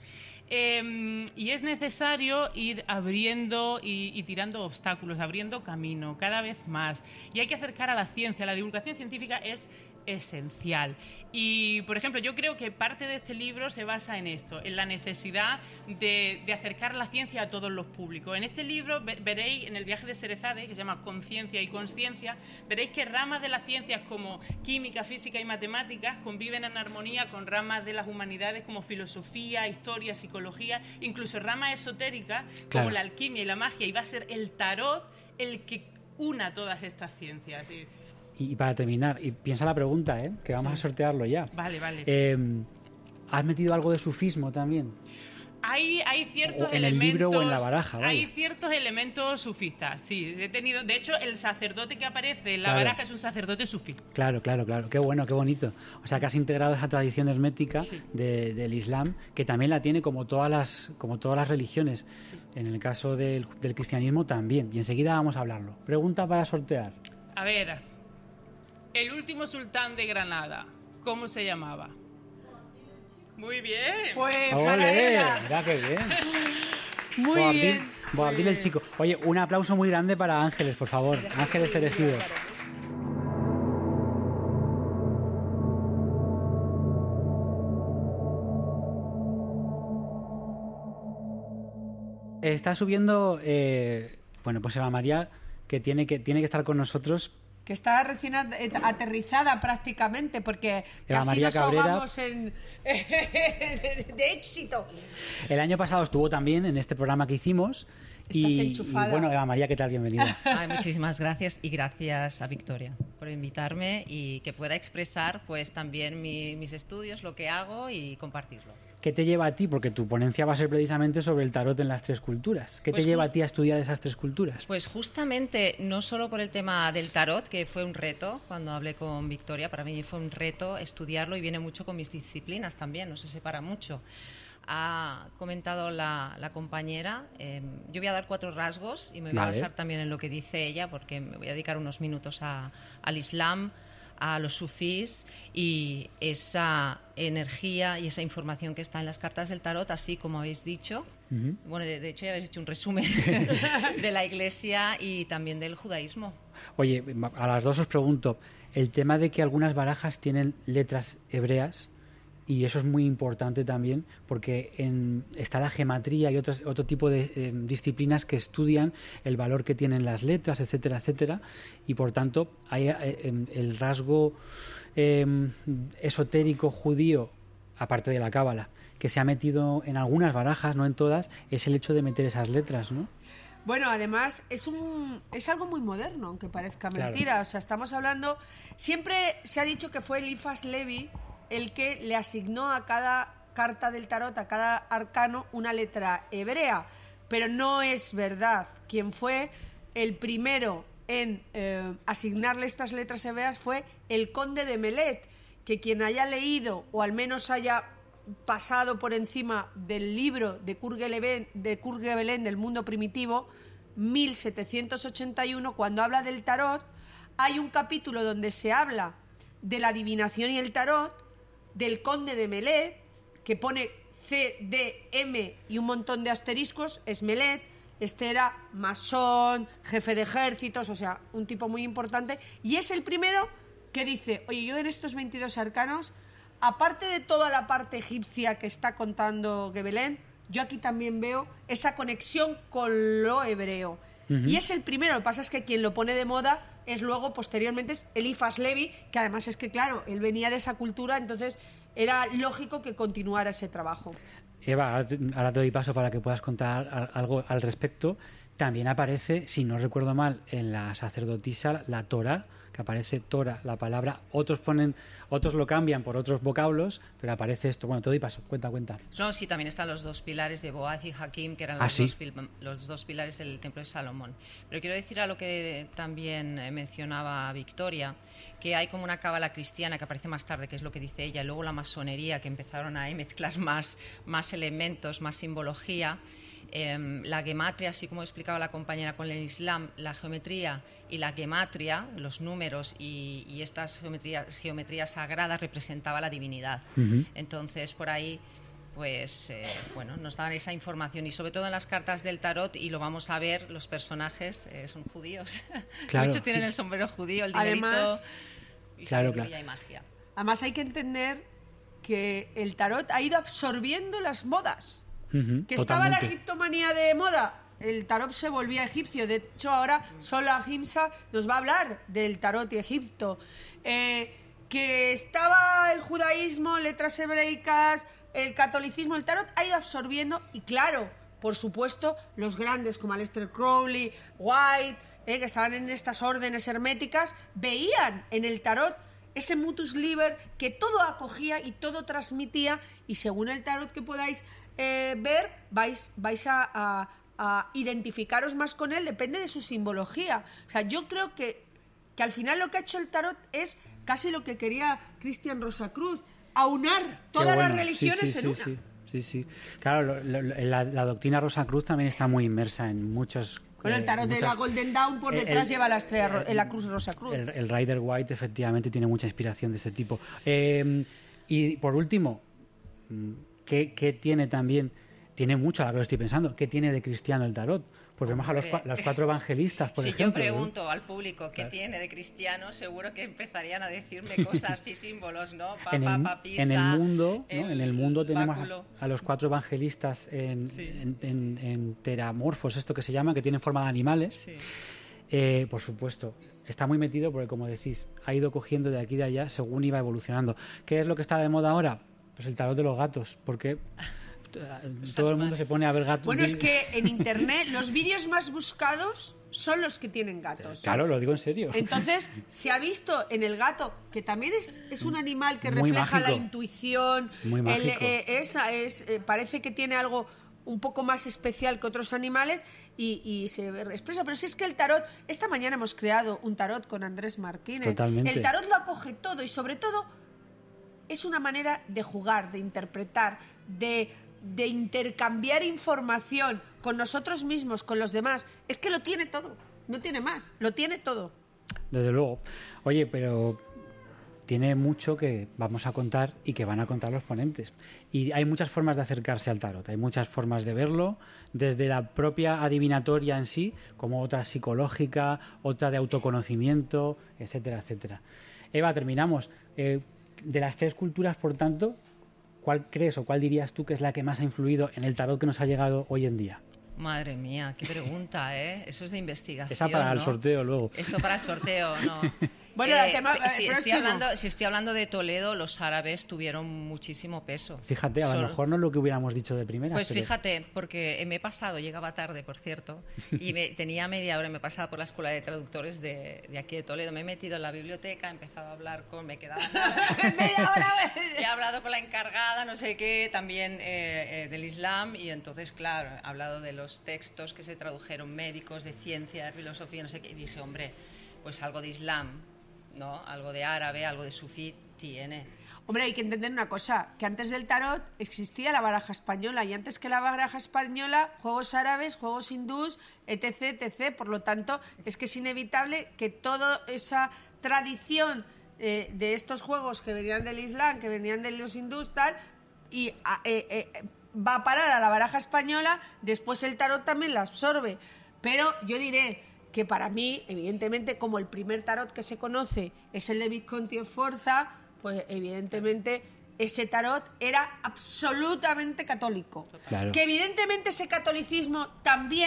Eh, y es necesario ir abriendo y, y tirando obstáculos, abriendo camino cada vez más. Y hay que acercar a la ciencia. La divulgación científica es esencial. Y, por ejemplo, yo creo que parte de este libro se basa en esto, en la necesidad de, de acercar la ciencia a todos los públicos. En este libro veréis, en el viaje de Sherezade, que se llama Conciencia y Consciencia, veréis que ramas de las ciencias como química, física y matemáticas conviven en armonía con ramas de las humanidades como filosofía, historia, psicología, incluso ramas esotéricas como claro. la alquimia y la magia, y va a ser el tarot el que una todas estas ciencias. Y, Y para terminar, y piensa la pregunta, ¿eh? Que vamos sí. a sortearlo ya. Vale, vale. Eh, ¿Has metido algo de sufismo también? Hay, hay ciertos o en elementos... el libro o en la baraja, vaya. Hay ciertos elementos sufistas, sí. He tenido, de hecho, el sacerdote que aparece en la claro. baraja es un sacerdote sufí. Claro, claro, claro. Qué bueno, qué bonito. O sea, que has integrado esa tradición hermética sí. de, del Islam, que también la tiene como todas las, como todas las religiones. Sí. En el caso del, del cristianismo también. Y enseguida vamos a hablarlo. Pregunta para sortear. A ver... El último sultán de Granada, ¿cómo se llamaba? Muy bien. Pues ¡Olé! para ella. Mira qué bien. Muy Boabdil, bien. Boabdil pues... el chico. Oye, un aplauso muy grande para Ángeles, por favor. Ángeles Cerejido. Está subiendo, eh, bueno, pues Eva María, que tiene que tiene que estar con nosotros. Que está recién aterrizada prácticamente, porque Eva casi María nos Cabrera, ahogamos en, de éxito. El año pasado estuvo también en este programa que hicimos. Estás y, enchufada. Y bueno, Eva María, ¿qué tal? Bienvenida. Ay, muchísimas gracias y gracias a Victoria por invitarme y que pueda expresar pues también mi, mis estudios, lo que hago y compartirlo. ¿Qué te lleva a ti? Porque tu ponencia va a ser precisamente sobre el tarot en las tres culturas. ¿Qué pues te lleva a ti a estudiar esas tres culturas? Pues justamente, no solo por el tema del tarot, que fue un reto, cuando hablé con Victoria, para mí fue un reto estudiarlo y viene mucho con mis disciplinas también, no se separa mucho. Ha comentado la, la compañera, eh, yo voy a dar cuatro rasgos y me voy vale. a basar también en lo que dice ella, porque me voy a dedicar unos minutos a, al Islam, a los sufís y esa energía y esa información que está en las cartas del tarot, así como habéis dicho. Uh-huh. Bueno, de, de hecho ya habéis hecho un resumen de la Iglesia y también del judaísmo. Oye, a las dos os pregunto, el tema de que algunas barajas tienen letras hebreas, y eso es muy importante también porque en, está la gematría y otros, otro tipo de eh, disciplinas que estudian el valor que tienen las letras, etcétera, etcétera, y por tanto hay eh, el rasgo eh, esotérico judío, aparte de la cábala, que se ha metido en algunas barajas, no en todas, es el hecho de meter esas letras, ¿no? Bueno, además es un es algo muy moderno, aunque parezca mentira. Claro. O sea, estamos hablando... Siempre se ha dicho que fue Eliphas Levi el que le asignó a cada carta del tarot, a cada arcano, una letra hebrea. Pero no es verdad. Quien fue el primero en eh, asignarle estas letras hebreas fue el conde de Melet, que quien haya leído, o al menos haya pasado por encima del libro de Kerguelen, de Kerguelen del mundo primitivo, mil setecientos ochenta y uno, cuando habla del tarot, hay un capítulo donde se habla de la adivinación y el tarot, del conde de Melet, que pone C D M y un montón de asteriscos, es Melet. Este era masón, jefe de ejércitos, o sea, un tipo muy importante, y es el primero que dice, oye, yo en estos veintidós arcanos, aparte de toda la parte egipcia que está contando Kerguelen, yo aquí también veo esa conexión con lo hebreo. Uh-huh. Y es el primero, lo que pasa es que quien lo pone de moda es luego, posteriormente, es Eliphas Levi, que además es que, claro, él venía de esa cultura, entonces era lógico que continuara ese trabajo. Eva, ahora te, ahora te doy paso para que puedas contar a, algo al respecto. También aparece, si no recuerdo mal, en la sacerdotisa la Torah, que aparece Torah, la palabra, otros ponen, otros lo cambian por otros vocablos, pero aparece esto. Bueno, te doy paso, cuenta, cuenta. No, sí, también están los dos pilares de Boaz y Hakim, que eran ¿Ah, los, sí? dos, pil- los dos pilares del Templo de Salomón. Pero quiero decir a lo que también eh, mencionaba Victoria, que hay como una cábala cristiana que aparece más tarde, que es lo que dice ella, y luego la masonería, que empezaron a mezclar más, más elementos, más simbología. Eh, la gematria, así como explicaba la compañera con el Islam, la geometría y la gematria, los números y, y estas geometrías, geometrías sagradas representaba la divinidad. Uh-huh. Entonces, por ahí, pues, eh, bueno, nos daban esa información y sobre todo en las cartas del tarot, y lo vamos a ver, los personajes eh, son judíos. Claro. Muchos tienen el sombrero judío, el dinerito Además, y claro, sabiduría claro. y magia. Además hay que entender que el tarot ha ido absorbiendo las modas. Uh-huh, que estaba totalmente. la egiptomanía de moda, el tarot se volvía egipcio. De hecho, ahora Sola Himsa nos va a hablar del tarot y Egipto. Eh, que estaba el judaísmo, letras hebreicas, el catolicismo, el tarot ha ido absorbiendo, y claro, por supuesto, los grandes como Aleister Crowley, White, eh, que estaban en estas órdenes herméticas, veían en el tarot ese mutus liber que todo acogía y todo transmitía, y según el tarot que podáis Eh, ver, vais, vais a, a, a identificaros más con él, depende de su simbología. O sea, yo creo que, que al final lo que ha hecho el tarot es casi lo que quería Cristian Rosacruz, aunar todas bueno. las religiones sí, sí, en sí, una. Sí, sí, sí. Claro, lo, lo, la, la doctrina Rosacruz también está muy inmersa en muchos... Con el tarot eh, de muchas, la Golden Dawn por el, detrás el, lleva la estrella, el, la cruz Rosacruz. El, el Rider White efectivamente tiene mucha inspiración de este tipo. Eh, y por último, ¿qué, qué tiene también... Tiene mucho, ahora que lo estoy pensando. ¿Qué tiene de cristiano el tarot? Pues vemos a los, los cuatro evangelistas, por si ejemplo. Si yo pregunto ¿no? al público qué claro. tiene de cristiano, seguro que empezarían a decirme cosas y símbolos, ¿no? Papa, en, el, papisa, en el mundo, el ¿no? En el mundo tenemos báculo. a, a los cuatro evangelistas en, sí. en, en, en teramorfos, esto que se llama, que tienen forma de animales. Sí. Eh, por supuesto, está muy metido porque, como decís, ha ido cogiendo de aquí y de allá según iba evolucionando. ¿Qué es lo que está de moda ahora? Pues el tarot de los gatos, porque... todo el mundo se pone a ver gatos. Bueno, es que en internet los vídeos más buscados son los que tienen gatos. Claro, lo digo en serio. Entonces, se ha visto en el gato, que también es, es un animal que Muy refleja mágico. la intuición. Muy mágico. El, eh, esa es, eh, parece que tiene algo un poco más especial que otros animales y, y se expresa. Pero si es que el tarot, esta mañana hemos creado un tarot con Andrés Martínez. Totalmente. El tarot lo acoge todo y sobre todo es una manera de jugar, de interpretar, de... de intercambiar información con nosotros mismos, con los demás. Es que lo tiene todo, no tiene más, lo tiene todo. Desde luego. Oye, pero tiene mucho que vamos a contar y que van a contar los ponentes. Y hay muchas formas de acercarse al tarot, hay muchas formas de verlo, desde la propia adivinatoria en sí, como otra psicológica, otra de autoconocimiento, etcétera, etcétera. Eva, terminamos. Eh, de las tres culturas, por tanto, ¿cuál crees o cuál dirías tú que es la que más ha influido en el tarot que nos ha llegado hoy en día? Madre mía, qué pregunta, ¿eh? Eso es de investigación. Esa para ¿no? el sorteo luego. Eso para el sorteo, no. Bueno, eh, el tema eh, si, estoy hablando, si estoy hablando de Toledo, los árabes tuvieron muchísimo peso. Fíjate, a Solo... lo mejor no es lo que hubiéramos dicho de primera. Pues pero... fíjate, porque me he pasado, llegaba tarde, por cierto, y me, tenía media hora, me he pasado por la escuela de traductores de, de aquí de Toledo, me he metido en la biblioteca, he empezado a hablar con, me quedaba media hora. He hablado con la encargada, no sé qué, también eh, eh, del Islam, y entonces, claro, he hablado de los textos que se tradujeron médicos, de ciencia, de filosofía, no sé qué, y dije, hombre, pues algo de Islam, ¿no? Algo de árabe, algo de sufí tiene. Hombre, hay que entender una cosa, que antes del tarot existía la baraja española y antes que la baraja española, juegos árabes, juegos hindús, etc, etcétera. Por lo tanto, es que es inevitable que toda esa tradición eh, de estos juegos que venían del Islam, que venían de los hindús, tal, y eh, eh, va a parar a la baraja española, después el tarot también la absorbe. Pero yo diré que para mí, evidentemente, como el primer tarot que se conoce es el de Visconti e Forza, pues evidentemente ese tarot era absolutamente católico. Claro. Que evidentemente ese catolicismo también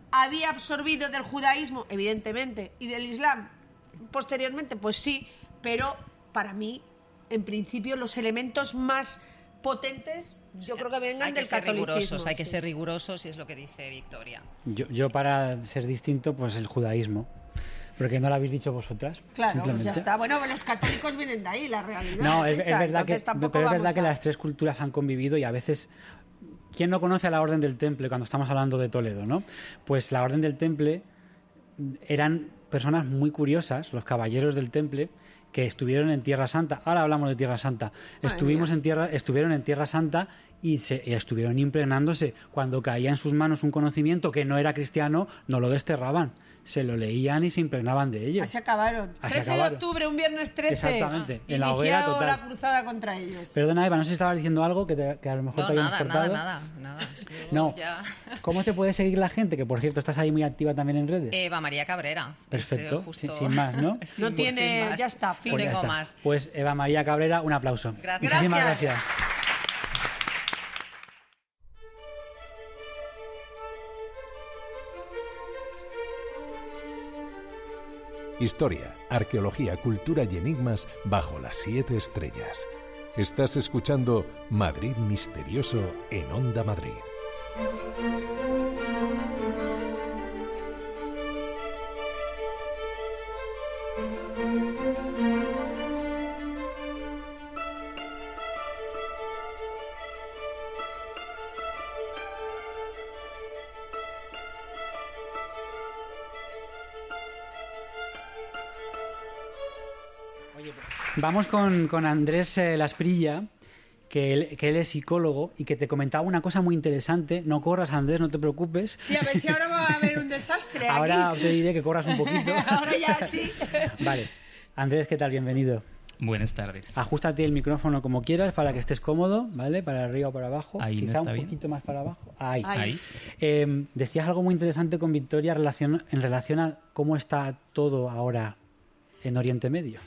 había absorbido del judaísmo, evidentemente, y del islam posteriormente, pues sí, pero para mí, en principio, los elementos más potentes, yo creo que vengan hay que del ser catolicismo. rigurosos, hay que sí. ser rigurosos, y es lo que dice Victoria. Yo, yo para ser distinto, pues el judaísmo. Porque no lo habéis dicho vosotras. Claro, simplemente. ya está. Bueno, los católicos vienen de ahí, la realidad. No, es, es, es esa. verdad, que, Entonces, tampoco pero es vamos verdad que a- las tres culturas han convivido y a veces... ¿Quién no conoce a la Orden del Temple cuando estamos hablando de Toledo, no? Pues la Orden del Temple eran personas muy curiosas, los caballeros del Temple, que estuvieron en Tierra Santa. Ahora hablamos de Tierra Santa. Madre Estuvimos mía. en tierra, estuvieron en Tierra Santa y, se, y estuvieron impregnándose. Cuando caía en sus manos un conocimiento que no era cristiano, no lo desterraban. Se lo leían y se impregnaban de ello. Así acabaron. Así trece acabaron. de octubre, un viernes trece. Exactamente, en la hoguera Iniciado total. la cruzada contra ellos. Perdona, Eva, no sé si estabas diciendo algo que, te- que a lo mejor No, te habíamos nada, cortado. nada, nada, nada. Yo No. ya- ¿Cómo te puede seguir la gente? Que por cierto, estás ahí muy activa también en redes. Eva María Cabrera. Perfecto, Es, eh, justo- sin- sin más, ¿no? Sin- No tiene- sin más. ya está, fin. No Pues ya tengo está. más. Pues Eva María Cabrera, un aplauso. Gracias. Muchísimas Gracias. gracias. Historia, arqueología, cultura y enigmas bajo las siete estrellas. Estás escuchando Madrid Misterioso en Onda Madrid. Vamos con, con Andrés eh, Lasprilla, que él, que él es psicólogo y que te comentaba una cosa muy interesante. No corras, Andrés, no te preocupes. Sí, a ver si ahora va a haber un desastre Ahora aquí. te diré que corras un poquito. Ahora ya sí. Vale. Andrés, ¿qué tal? Bienvenido. Buenas tardes. Ajústate el micrófono como quieras para que estés cómodo, ¿vale? Para arriba o para abajo. Ahí no Quizá está un bien. poquito más para abajo. Ahí. Ahí. Ahí. Eh, decías algo muy interesante con Victoria relación, en relación a cómo está todo ahora en Oriente Medio.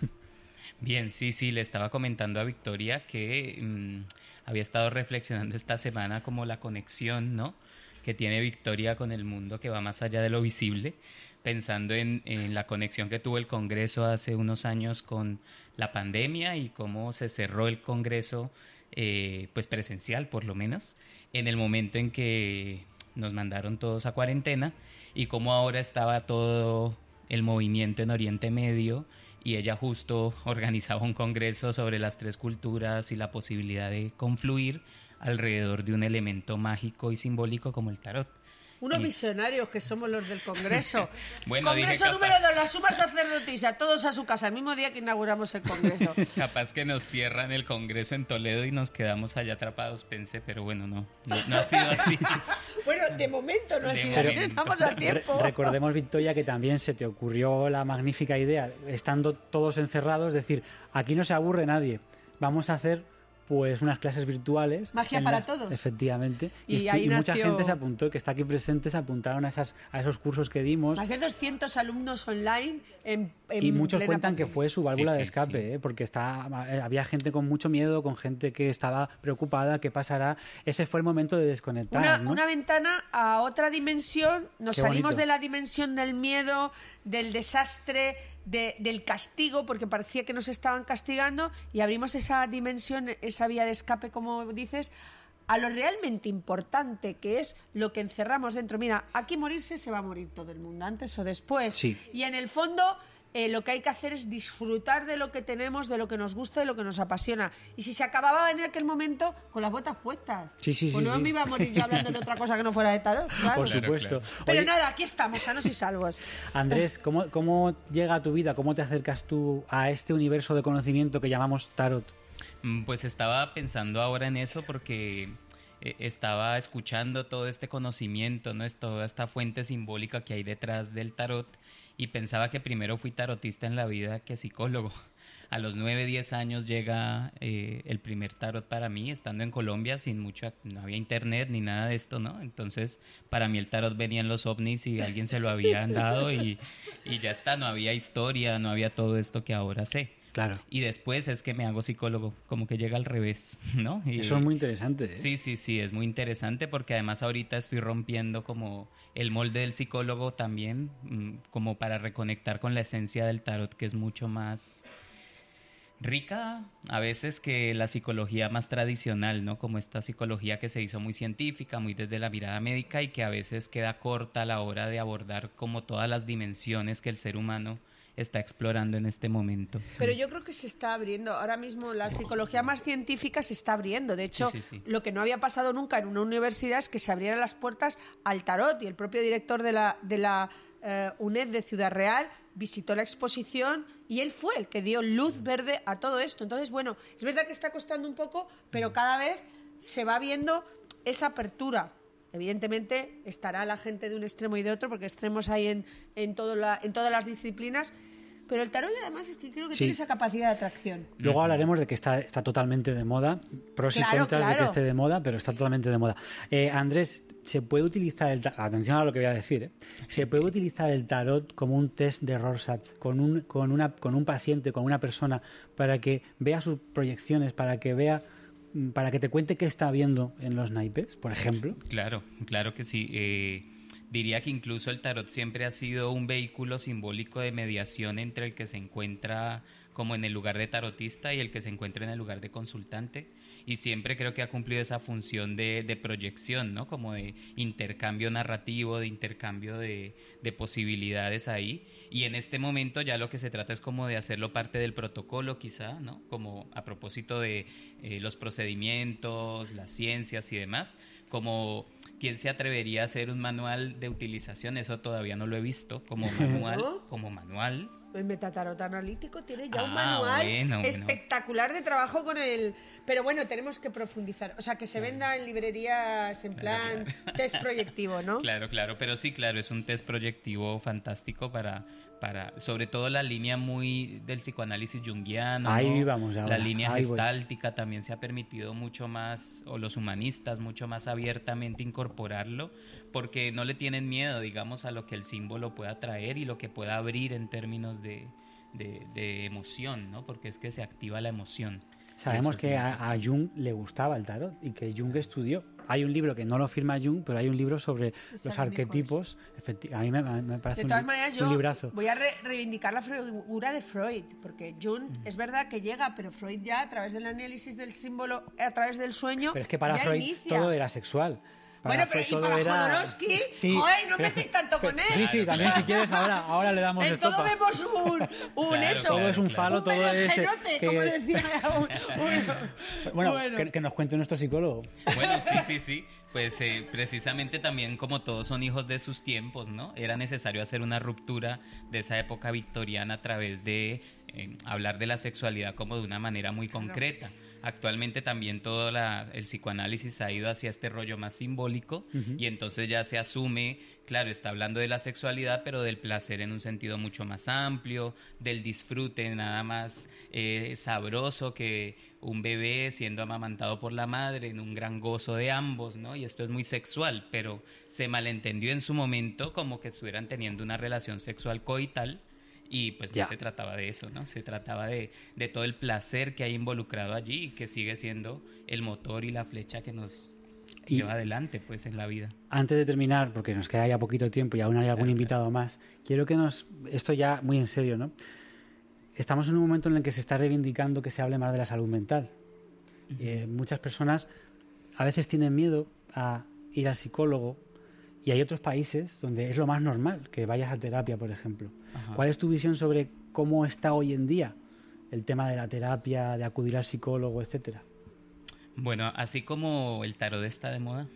Bien, sí, sí, le estaba comentando a Victoria que mm, había estado reflexionando esta semana como la conexión, ¿no?, que tiene Victoria con el mundo que va más allá de lo visible, pensando en, en la conexión que tuvo el Congreso hace unos años con la pandemia y cómo se cerró el Congreso, eh, pues presencial por lo menos, en el momento en que nos mandaron todos a cuarentena y cómo ahora estaba todo el movimiento en Oriente Medio y ella justo organizaba un congreso sobre las tres culturas y la posibilidad de confluir alrededor de un elemento mágico y simbólico como el tarot. Unos Y- visionarios que somos los del Congreso. Bueno, dije Congreso capaz. número dos, la suma sacerdotisa, todos a su casa, el mismo día que inauguramos el Congreso. Capaz que nos cierran el congreso en Toledo y nos quedamos allá atrapados, pensé, pero bueno, no, no, no ha sido así. Bueno, de momento no ha De sido así, momento. estamos a Re- tiempo. recordemos, Victoria, que también se te ocurrió la magnífica idea, estando todos encerrados, decir, aquí no se aburre nadie, vamos a hacer pues unas clases virtuales. Magia en para las- todos. Efectivamente. Y estoy- ahí y mucha nació- gente se apuntó, que está aquí presente, se apuntaron a, esas, a esos cursos que dimos. Más de doscientos alumnos online en, en Y muchos plena cuentan que pandemia. fue su válvula Sí, de sí, escape, sí. ¿eh? Porque está, eh, había gente con mucho miedo, con gente que estaba preocupada, ¿qué pasará? Ese fue el momento de desconectar. Una, ¿no? una ventana a otra dimensión, nos Qué salimos bonito. de la dimensión del miedo, del desastre, de- del castigo, porque parecía que nos estaban castigando, y abrimos esa dimensión, esa vía de escape, como dices, a lo realmente importante, que es lo que encerramos dentro. Mira, aquí morirse se va a morir todo el mundo, antes o después. Sí. Y en el fondo... eh, lo que hay que hacer es disfrutar de lo que tenemos, de lo que nos gusta y lo que nos apasiona. Y si se acababa en aquel momento, con las botas puestas. Sí, sí, pues sí, no sí. me iba a morir yo hablando de otra cosa que no fuera de tarot, claro. Por Claro, supuesto. claro. Pero Oye, nada, aquí estamos, sanos y salvos. Andrés, ¿cómo, ¿cómo llega a tu vida? ¿Cómo te acercas tú a este universo de conocimiento que llamamos tarot? Mm, Pues estaba pensando ahora en eso porque eh, estaba escuchando todo este conocimiento, ¿no? Es toda esta fuente simbólica que hay detrás del tarot y pensaba que primero fui tarotista en la vida que psicólogo. A los nueve, diez años llega eh, el primer tarot para mí, estando en Colombia, sin mucha, no había internet ni nada de esto, ¿no? Entonces, para mí el tarot venía en los ovnis y alguien se lo había dado y, y ya está, no había historia, no había todo esto que ahora sé. Claro. Y después es que me hago psicólogo, como que llega al revés, ¿no? Y, Eso es muy interesante, ¿eh? Sí, sí, sí, es muy interesante porque además ahorita estoy rompiendo como el molde del psicólogo también, como para reconectar con la esencia del tarot, que es mucho más rica a veces que la psicología más tradicional, ¿no? Como esta psicología que se hizo muy científica, muy desde la mirada médica y que a veces queda corta a la hora de abordar como todas las dimensiones que el ser humano está explorando en este momento. Pero yo creo que se está abriendo. Ahora mismo la psicología más científica se está abriendo. De hecho, sí, sí, sí. lo que no había pasado nunca en una universidad es que se abrieran las puertas al tarot. Y el propio director de la, de la eh, UNED de Ciudad Real visitó la exposición y él fue el que dio luz verde a todo esto. Entonces, bueno, es verdad que está costando un poco, pero cada vez se va viendo esa apertura. Evidentemente estará la gente de un extremo y de otro, porque extremos hay en, en, todo la, en todas las disciplinas, pero el tarot además es que creo que Sí. tiene esa capacidad de atracción. Luego hablaremos de que está, está totalmente de moda, pros y Claro, contras de claro. que esté de moda, pero está totalmente de moda. Eh, Andrés, ¿se puede utilizar el tarot? Atención a lo que voy a decir, ¿eh? ¿Se puede utilizar el tarot como un test de Rorschach con un, con, una, con un paciente, con una persona, para que vea sus proyecciones, para que vea, para que te cuente qué está viendo en los naipes, por ejemplo? Claro, claro que sí. Eh, diría que incluso el tarot siempre ha sido un vehículo simbólico de mediación entre el que se encuentra como en el lugar de tarotista y el que se encuentra en el lugar de consultante. Y siempre creo que ha cumplido esa función de, de proyección, ¿no? Como de intercambio narrativo, de intercambio de, de posibilidades ahí. Y en este momento ya lo que se trata es como de hacerlo parte del protocolo quizá, ¿no? Como a propósito de eh, los procedimientos, las ciencias y demás, como ¿quién se atrevería a hacer un manual de utilización? Eso todavía no lo he visto, como manual, como manual. El Metatarot Analítico tiene ya un Ah, manual bueno, bueno. espectacular de trabajo con el... Pero bueno, tenemos que profundizar. O sea, que se venda en librerías en plan test proyectivo, ¿no? Claro, claro, pero sí, claro, es un test proyectivo fantástico para, para sobre todo la línea muy del psicoanálisis junguiano, Ahí ¿no? vamos ahora, La línea ahí voy. gestáltica también se ha permitido mucho más, o los humanistas mucho más abiertamente incorporarlo, porque no le tienen miedo, digamos, a lo que el símbolo pueda traer y lo que pueda abrir en términos de, de, de emoción, ¿no? Porque es que se activa la emoción. Sabemos Eso es que muy a, a Jung le gustaba el tarot y que Jung estudió. Hay un libro que no lo firma Jung, pero hay un libro sobre los arquetipos. arquetipos. Efecti- a mí me, me parece De un, todas li- maneras, un yo librazo. voy a re- reivindicar la figura de Freud, porque Jung es verdad que llega, pero Freud ya a través del análisis del símbolo, a través del sueño, Pero es que para ya Freud inicia. todo era sexual. Para Bueno, pero Freud y todo para era- Jodorowsky, Sí, joder, no pero- metéis tanto con él. Sí, sí, también si quieres ahora, ahora le damos En estopa. todo vemos un, un Claro, eso. Todo es un claro. falo, un todo es... berenjenote, que- como decía un- un- Bueno, bueno. Que, que nos cuente nuestro psicólogo. Bueno, sí, sí, sí. Pues eh, precisamente también como todos son hijos de sus tiempos, ¿no? Era necesario hacer una ruptura de esa época victoriana a través de eh, hablar de la sexualidad como de una manera muy concreta. Actualmente también todo la, el psicoanálisis ha ido hacia este rollo más simbólico y entonces ya se asume, claro, está hablando de la sexualidad, pero del placer en un sentido mucho más amplio, del disfrute nada más eh, sabroso que un bebé siendo amamantado por la madre en un gran gozo de ambos, ¿no? Y esto es muy sexual, pero se malentendió en su momento como que estuvieran teniendo una relación sexual coital. Y pues Ya. no se trataba de eso, ¿no? Se trataba de, de todo el placer que hay involucrado allí y que sigue siendo el motor y la flecha que nos Y- lleva adelante, pues, en la vida. Antes de terminar, porque nos queda ya poquito tiempo y aún hay algún Claro, invitado más, quiero que nos... Esto ya muy en serio, ¿no? Estamos en un momento en el que se está reivindicando que se hable más de la salud mental. Eh, muchas personas a veces tienen miedo a ir al psicólogo y hay otros países donde es lo más normal que vayas a terapia, por ejemplo. Ajá. ¿Cuál es tu visión sobre cómo está hoy en día el tema de la terapia, de acudir al psicólogo, etcétera? Bueno, así como el tarot está de moda,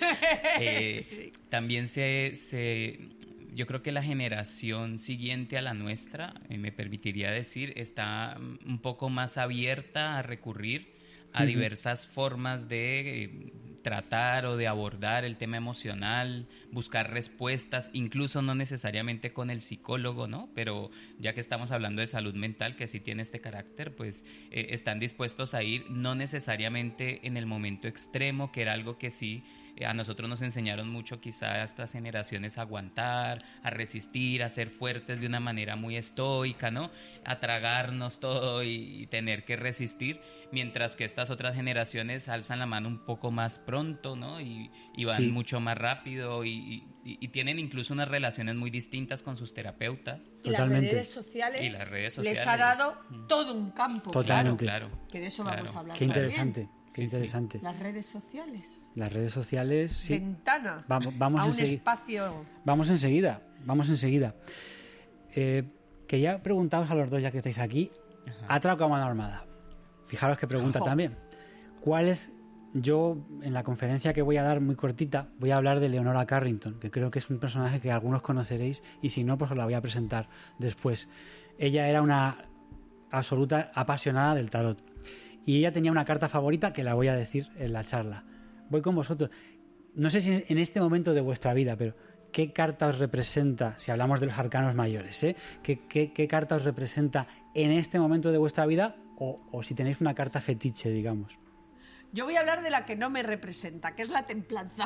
eh, también se, se... Yo creo que la generación siguiente a la nuestra, eh, me permitiría decir, está mm, un poco más abierta a recurrir a diversas formas de eh, tratar o de abordar el tema emocional, buscar respuestas, incluso no necesariamente con el psicólogo, ¿no? Pero ya que estamos hablando de salud mental, que sí tiene este carácter, pues eh, están dispuestos a ir, no necesariamente en el momento extremo, que era algo que sí Eh, a nosotros nos enseñaron mucho quizá a estas generaciones a aguantar, a resistir, a ser fuertes de una manera muy estoica, ¿no? A tragarnos todo y, y tener que resistir, mientras que estas otras generaciones alzan la mano un poco más pronto, ¿no? Y, y van Sí. mucho más rápido y, y, y tienen incluso unas relaciones muy distintas con sus terapeutas. Y las Totalmente. redes sociales, Y las redes les sociales. ha dado todo un campo. Totalmente. Claro, claro. Que de eso Claro. vamos a hablar Qué también. interesante, qué Sí, sí. interesante. Las redes sociales. Las redes sociales, sí. Ventana Vamos, vamos a un ensegui- espacio. Vamos enseguida, vamos enseguida. Eh, quería preguntaros a los dos, ya que estáis aquí, Atraco a mano armada. Fijaros qué pregunta Jo. también. ¿Cuál es? Yo, en la conferencia que voy a dar muy cortita, voy a hablar de Leonora Carrington, que creo que es un personaje que algunos conoceréis, y si no, pues os la voy a presentar después. Ella era una absoluta apasionada del tarot. Y ella tenía una carta favorita que la voy a decir en la charla. Voy con vosotros. No sé si es en este momento de vuestra vida, pero ¿qué carta os representa, si hablamos de los arcanos mayores, ¿eh? ¿Qué, qué, qué carta os representa en este momento de vuestra vida? O, o si tenéis una carta fetiche, digamos. Yo voy a hablar de la que no me representa, que es la templanza.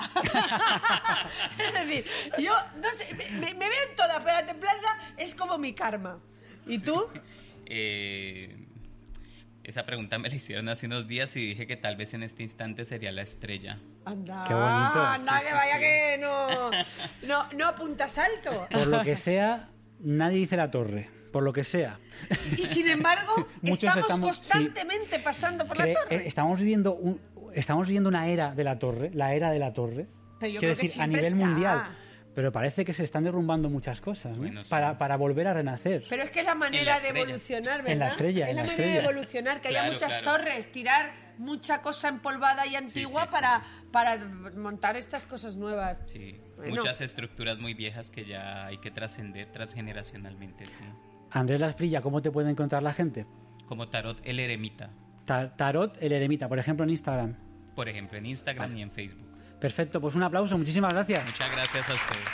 Es decir, yo no sé, me, me- me veo en toda, pero la templanza es como mi karma. ¿Y tú? Eh, esa pregunta me la hicieron hace unos días y dije que tal vez en este instante sería la estrella. Anda, Qué bonito. anda, Sí, que sí, vaya sí. que no, no, no apuntas alto. Por lo que sea, nadie dice la torre. Por lo que sea. Y sin embargo, Muchos estamos, estamos- sí. constantemente pasando por Cre- la torre. eh, Estamos viviendo, un, estamos viviendo una era de la torre, la era de la torre. Pero yo Quiero creo que decir, a siempre nivel está. mundial. Pero parece que se están derrumbando muchas cosas, ¿no? Bueno, sí. para, para volver a renacer. Pero es que es la manera de estrella. evolucionar, ¿verdad? En la estrella, Es en la la manera de estrella. evolucionar, que haya Claro, muchas claro. torres, tirar mucha cosa empolvada y antigua sí, sí. para, para montar estas cosas nuevas. Sí, Bueno. muchas estructuras muy viejas que ya hay que trascender transgeneracionalmente, sí. Andrés Lasprilla, ¿cómo te puede encontrar la gente? Como Tarot el Eremita, Ta- Tarot el Eremita, por ejemplo, en Instagram. por ejemplo, en Instagram y en Facebook. Perfecto, pues un aplauso, muchísimas gracias. Muchas gracias a ustedes.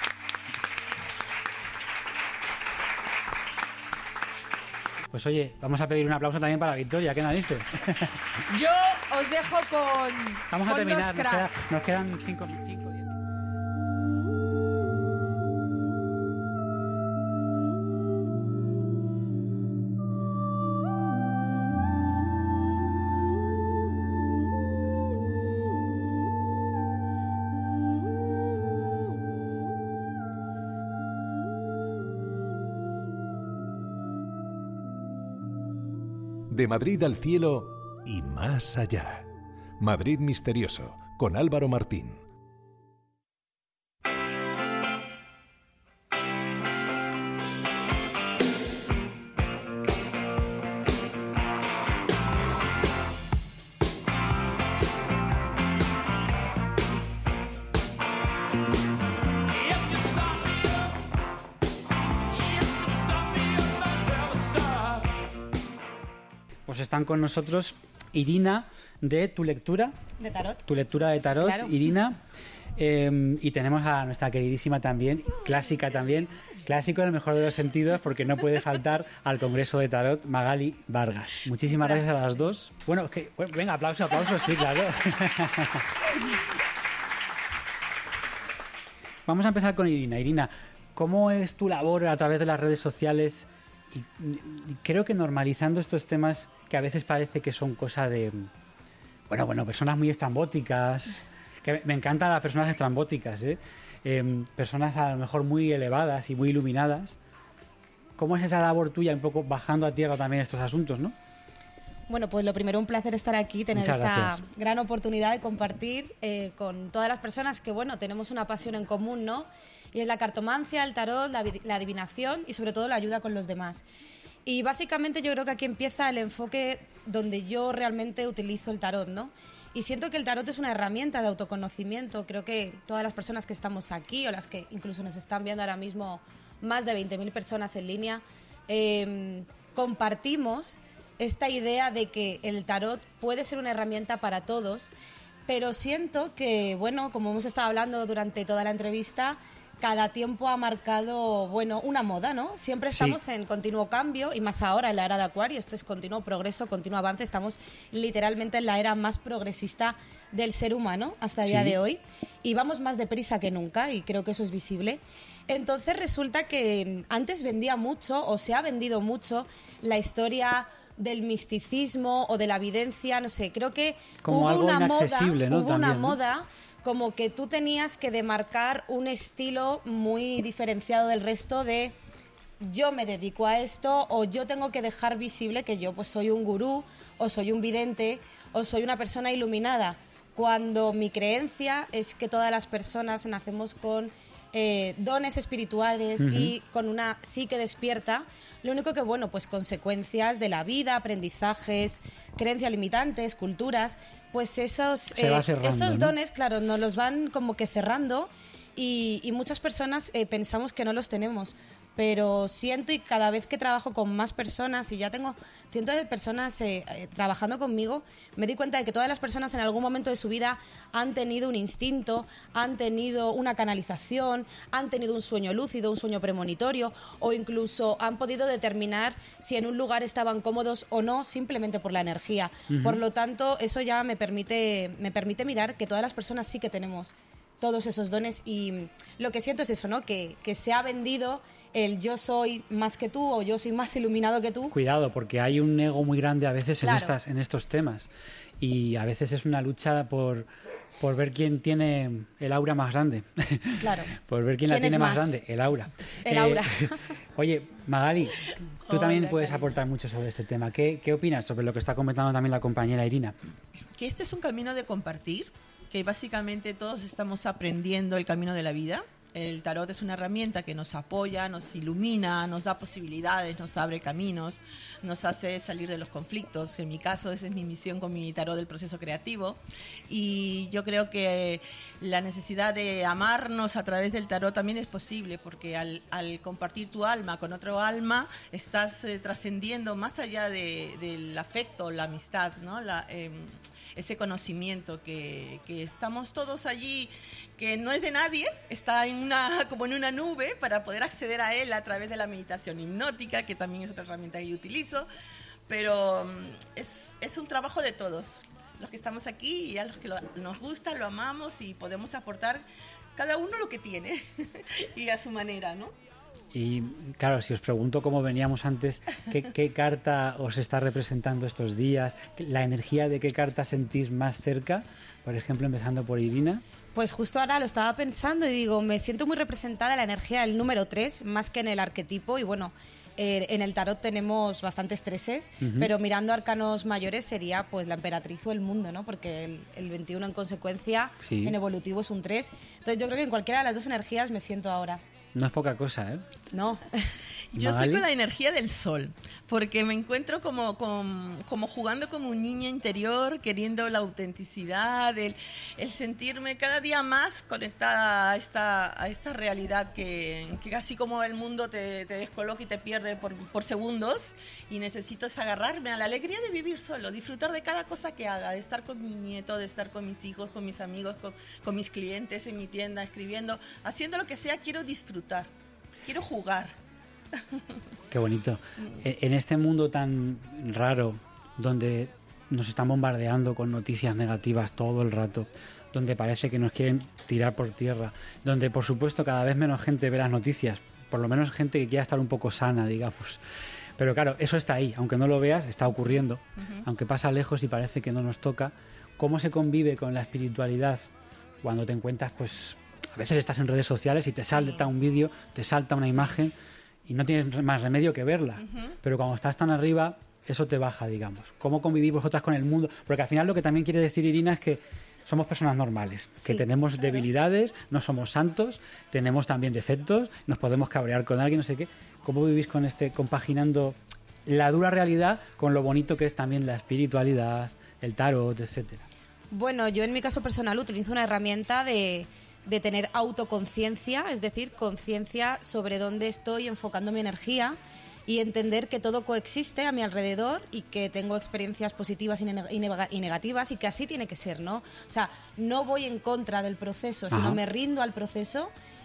Pues oye, vamos a pedir un aplauso también para Victoria, ¿qué narices? Yo os dejo con, Vamos a con terminar, dos nos, queda- cracks. nos quedan cinco, cinco, diez. De Madrid al cielo y más allá. Madrid Misterioso, con Álvaro Martín. Pues están con nosotros Irina de Tu Lectura, De tarot. Tu Lectura de Tarot, Claro. Irina. Eh, y tenemos a nuestra queridísima también, clásica también, clásico en el mejor de los sentidos, porque no puede faltar al Congreso de Tarot, Magali Vargas. Muchísimas gracias a las dos. Bueno, es que, bueno, venga, aplauso, aplauso, sí, claro. Vamos a empezar con Irina. Irina, ¿cómo es tu labor a través de las redes sociales? Y, y creo que normalizando estos temas que a veces parece que son cosa de, bueno, bueno, personas muy estrambóticas, que me- me encantan las personas estrambóticas, ¿eh? Em, personas a lo mejor muy elevadas y muy iluminadas. ¿Cómo es esa labor tuya, un poco bajando a tierra también estos asuntos, no? Bueno, pues lo primero, un placer estar aquí, tener Muchas esta gracias. gran oportunidad de compartir eh, con todas las personas que, bueno, tenemos una pasión en común, ¿no? Y es la cartomancia, el tarot, la, vi- la adivinación y sobre todo la ayuda con los demás. Y básicamente yo creo que aquí empieza el enfoque donde yo realmente utilizo el tarot, ¿no? Y siento que el tarot es una herramienta de autoconocimiento. Creo que todas las personas que estamos aquí o las que incluso nos están viendo ahora mismo, más de veinte mil personas en línea, eh, compartimos esta idea de que el tarot puede ser una herramienta para todos, pero siento que, bueno, como hemos estado hablando durante toda la entrevista, cada tiempo ha marcado, bueno, una moda, ¿no? Siempre estamos Sí. en continuo cambio y más ahora en la era de Acuario. Esto es continuo progreso, continuo avance. Estamos literalmente en la era más progresista del ser humano hasta el Sí. día de hoy y vamos más deprisa que nunca y creo que eso es visible. Entonces resulta que antes vendía mucho o se ha vendido mucho la historia del misticismo o de la evidencia, no sé, creo que Como hubo algo una moda, inaccesible, ¿no? hubo una También, ¿no? moda como que tú tenías que demarcar un estilo muy diferenciado del resto de yo me dedico a esto o yo tengo que dejar visible que yo pues soy un gurú o soy un vidente o soy una persona iluminada, cuando mi creencia es que todas las personas nacemos con eh, dones espirituales Ujú. y con una psique despierta. Lo único que, bueno, pues consecuencias de la vida, aprendizajes, creencias limitantes, culturas, pues esos, Se va cerrando, esos ¿no? dones, claro, nos los van como que cerrando y, y muchas personas eh, pensamos que no los tenemos. Pero siento, y cada vez que trabajo con más personas, y ya tengo cientos de personas eh, eh, trabajando conmigo, me di cuenta de que todas las personas en algún momento de su vida han tenido un instinto, han tenido una canalización, han tenido un sueño lúcido, un sueño premonitorio, o incluso han podido determinar si en un lugar estaban cómodos o no, simplemente por la energía. Ujú. Por lo tanto, eso ya me permite, me permite mirar que todas las personas sí que tenemos todos esos dones, y lo que siento es eso, ¿no? Que, que se ha vendido el yo soy más que tú o yo soy más iluminado que tú. Cuidado, porque hay un ego muy grande a veces en, Claro. estas, en estos temas. Y a veces es una lucha por, por ver quién tiene el aura más grande. Claro. Por ver quién, la ¿Quién es tiene más más? grande, el aura. El aura. Oye, Magali, tú Hola, también puedes cariño. aportar mucho sobre este tema. ¿Qué, ¿Qué opinas sobre lo que está comentando también la compañera Irina? Que este es un camino de compartir, que básicamente todos estamos aprendiendo el camino de la vida. El tarot es una herramienta que nos apoya, nos ilumina, nos da posibilidades, nos abre caminos, nos hace salir de los conflictos. En mi caso, esa es mi misión con mi tarot del proceso creativo. Y yo creo que la necesidad de amarnos a través del tarot también es posible, porque al, al compartir tu alma con otro alma, estás eh, trascendiendo más allá de, del afecto, la amistad, ¿no? La, eh, ese conocimiento que, que estamos todos allí, que no es de nadie, está en una, como en una nube para poder acceder a él a través de la meditación hipnótica, que también es otra herramienta que yo utilizo, pero mm, es, es un trabajo de todos, los que estamos aquí y a los que lo- nos gusta, lo amamos y podemos aportar cada uno lo que tiene y a su manera, ¿no? Y claro, si os pregunto cómo veníamos antes, ¿qué, qué carta os está representando estos días? ¿La energía de qué carta sentís más cerca? Por ejemplo, empezando por Irina. Pues justo ahora lo estaba pensando y digo, me siento muy representada en la energía del número tres, más que en el arquetipo. Y bueno, eh, en el tarot tenemos bastantes treses, Ujú. pero mirando arcanos mayores sería pues la emperatriz o el mundo, ¿no? Porque el, el veintiuno en consecuencia, Sí. en evolutivo es un tres. Entonces yo creo que en cualquiera de las dos energías me siento ahora. No es poca cosa, ¿eh? No. Yo Magali. estoy con la energía del sol, porque me encuentro como, como, como jugando como un niño interior, queriendo la autenticidad, el, el sentirme cada día más conectada a esta, a esta realidad que, que así como el mundo te, te descoloca y te pierde por, por segundos, y necesitas agarrarme a la alegría de vivir solo, disfrutar de cada cosa que haga, de estar con mi nieto, de estar con mis hijos, con mis amigos, con, con mis clientes en mi tienda, escribiendo, haciendo lo que sea, quiero disfrutar, quiero jugar. Qué bonito. E- En este mundo tan raro, donde nos están bombardeando con noticias negativas todo el rato, donde parece que nos quieren tirar por tierra, donde por supuesto cada vez menos gente ve las noticias, por lo menos gente que quiera estar un poco sana, digamos. Pero claro, eso está ahí, aunque no lo veas, está ocurriendo, aunque pasa lejos y parece que no nos toca. ¿Cómo se convive con la espiritualidad cuando te encuentras, pues, a veces estás en redes sociales y te salta un vídeo, te salta una imagen y no tienes más remedio que verla? Pero cuando estás tan arriba, eso te baja, digamos. ¿Cómo convivís vosotras con el mundo? Porque al final lo que también quiere decir Irina es que somos personas normales, Sí, que tenemos debilidades, no somos santos, tenemos también defectos, nos podemos cabrear con alguien, no sé qué. ¿Cómo vivís con este, compaginando la dura realidad con lo bonito que es también la espiritualidad, el tarot, etcétera? Bueno, yo en mi caso personal utilizo una herramienta de, de tener autoconciencia, es decir, conciencia sobre dónde estoy enfocando mi energía y entender que todo coexiste a mi alrededor y que tengo experiencias positivas y, ne- y nega- y negativas y que así tiene que ser, ¿no? O sea, no voy en contra del proceso, sino Ajá. me rindo al proceso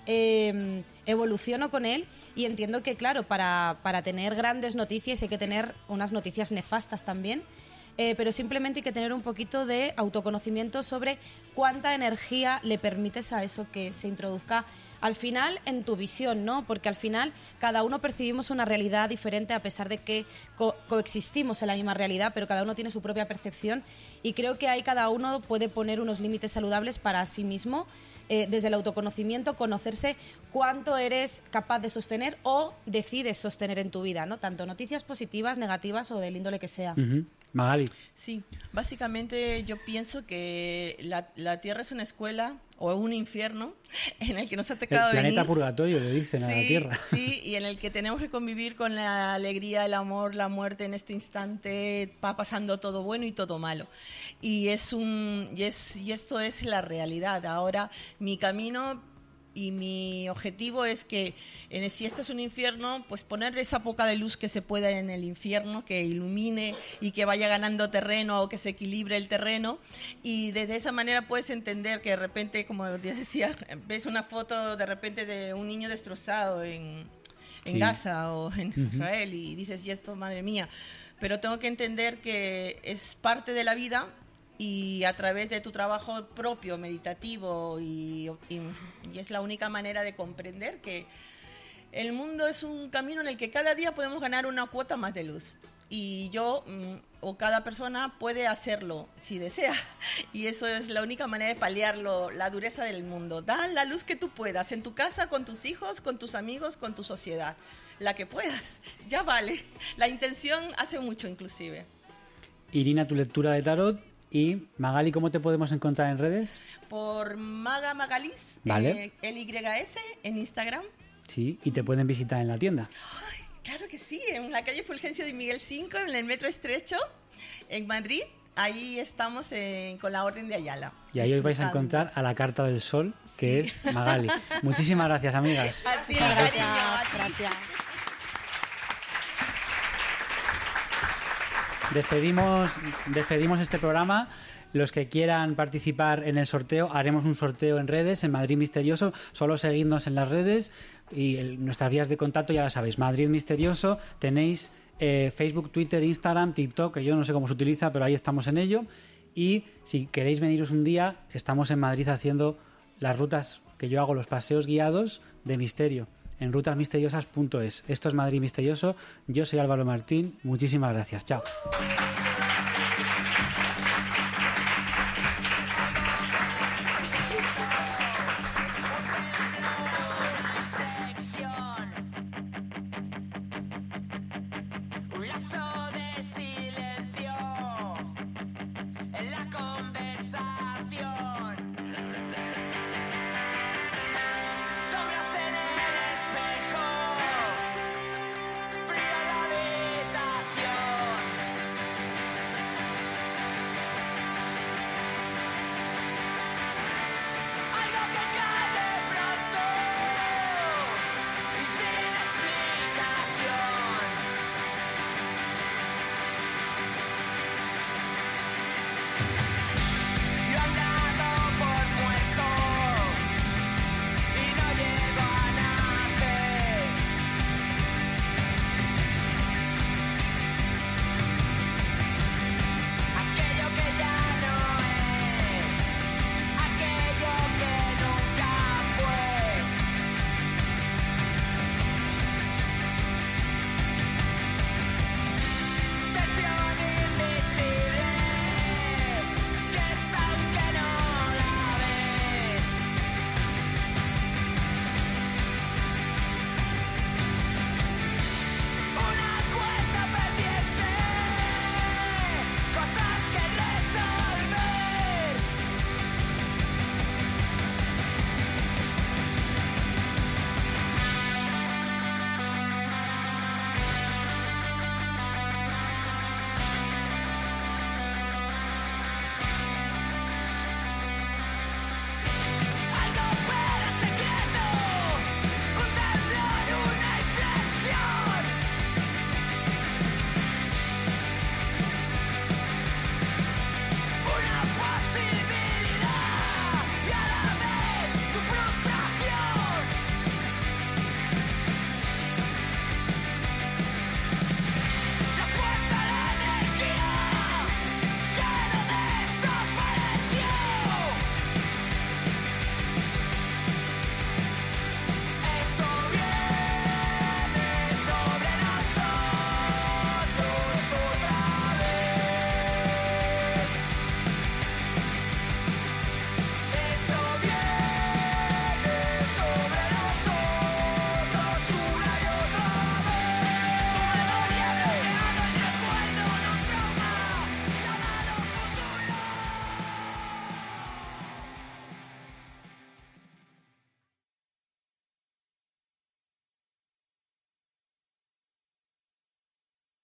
eh, evoluciono con él y entiendo que, claro, para, para tener grandes noticias hay que tener unas noticias nefastas también. Eh, pero simplemente hay que tener un poquito de autoconocimiento sobre cuánta energía le permites a eso que se introduzca al final en tu visión, ¿no? Porque al final cada uno percibimos una realidad diferente a pesar de que co- coexistimos en la misma realidad, pero cada uno tiene su propia percepción y creo que ahí cada uno puede poner unos límites saludables para sí mismo, eh, desde el autoconocimiento, conocerse cuánto eres capaz de sostener o decides sostener en tu vida, ¿no? Tanto noticias positivas, negativas o del índole que sea. Uh-huh. Magali. Sí, básicamente yo pienso que la, la Tierra es una escuela o un infierno en el que nos ha tocado El planeta venir. purgatorio, le dicen a la Sí, Tierra. sí, y en el que tenemos que convivir con la alegría, el amor, la muerte en este instante, va pasando todo bueno y todo malo. Y es un y es y esto es la realidad. Ahora mi camino y mi objetivo es que en, si esto es un infierno, pues poner esa poca de luz que se pueda en el infierno, que ilumine y que vaya ganando terreno o que se equilibre el terreno. Y desde esa manera puedes entender que de repente, como decía, ves una foto de repente de un niño destrozado en, en Sí. Gaza o en Ujú. Israel y dices, y esto, madre mía. Pero tengo que entender que es parte de la vida y a través de tu trabajo propio, meditativo, y, y, y es la única manera de comprender que el mundo es un camino en el que cada día podemos ganar una cuota más de luz. Y yo, mm, o cada persona puede hacerlo si desea. Y eso es la única manera de paliarlo, la dureza del mundo. Da la luz que tú puedas, en tu casa, con tus hijos, con tus amigos, con tu sociedad. La que puedas, ya vale. La intención hace mucho, inclusive. Irina, tu lectura de tarot. Y Magali, ¿cómo te podemos encontrar en redes? Por Maga Magalis, Vale. eh, L Y S, en Instagram. Sí, y te pueden visitar en la tienda. Claro que sí, en la calle Fulgencio de Miguel cinco, en el Metro Estrecho, en Madrid. Ahí estamos en- con la Orden de Ayala. Y ahí os vais a disfrutando. encontrar a la Carta del Sol, que Sí. es Magali. Muchísimas gracias, amigas. A ti, Muchas cariño, gracias, a ti. gracias. Despedimos, despedimos este programa. Los que quieran participar en el sorteo, haremos un sorteo en redes, en Madrid Misterioso. Solo seguidnos en las redes y el- nuestras vías de contacto ya las sabéis. Madrid Misterioso, tenéis eh, Facebook, Twitter, Instagram, TikTok, que yo no sé cómo se utiliza, pero ahí estamos en ello. Y si queréis veniros un día, estamos en Madrid haciendo las rutas que yo hago, los paseos guiados de misterio, en rutas misteriosas punto es. Esto es Madrid Misterioso. Yo soy Álvaro Martín. Muchísimas gracias. Chao. That's all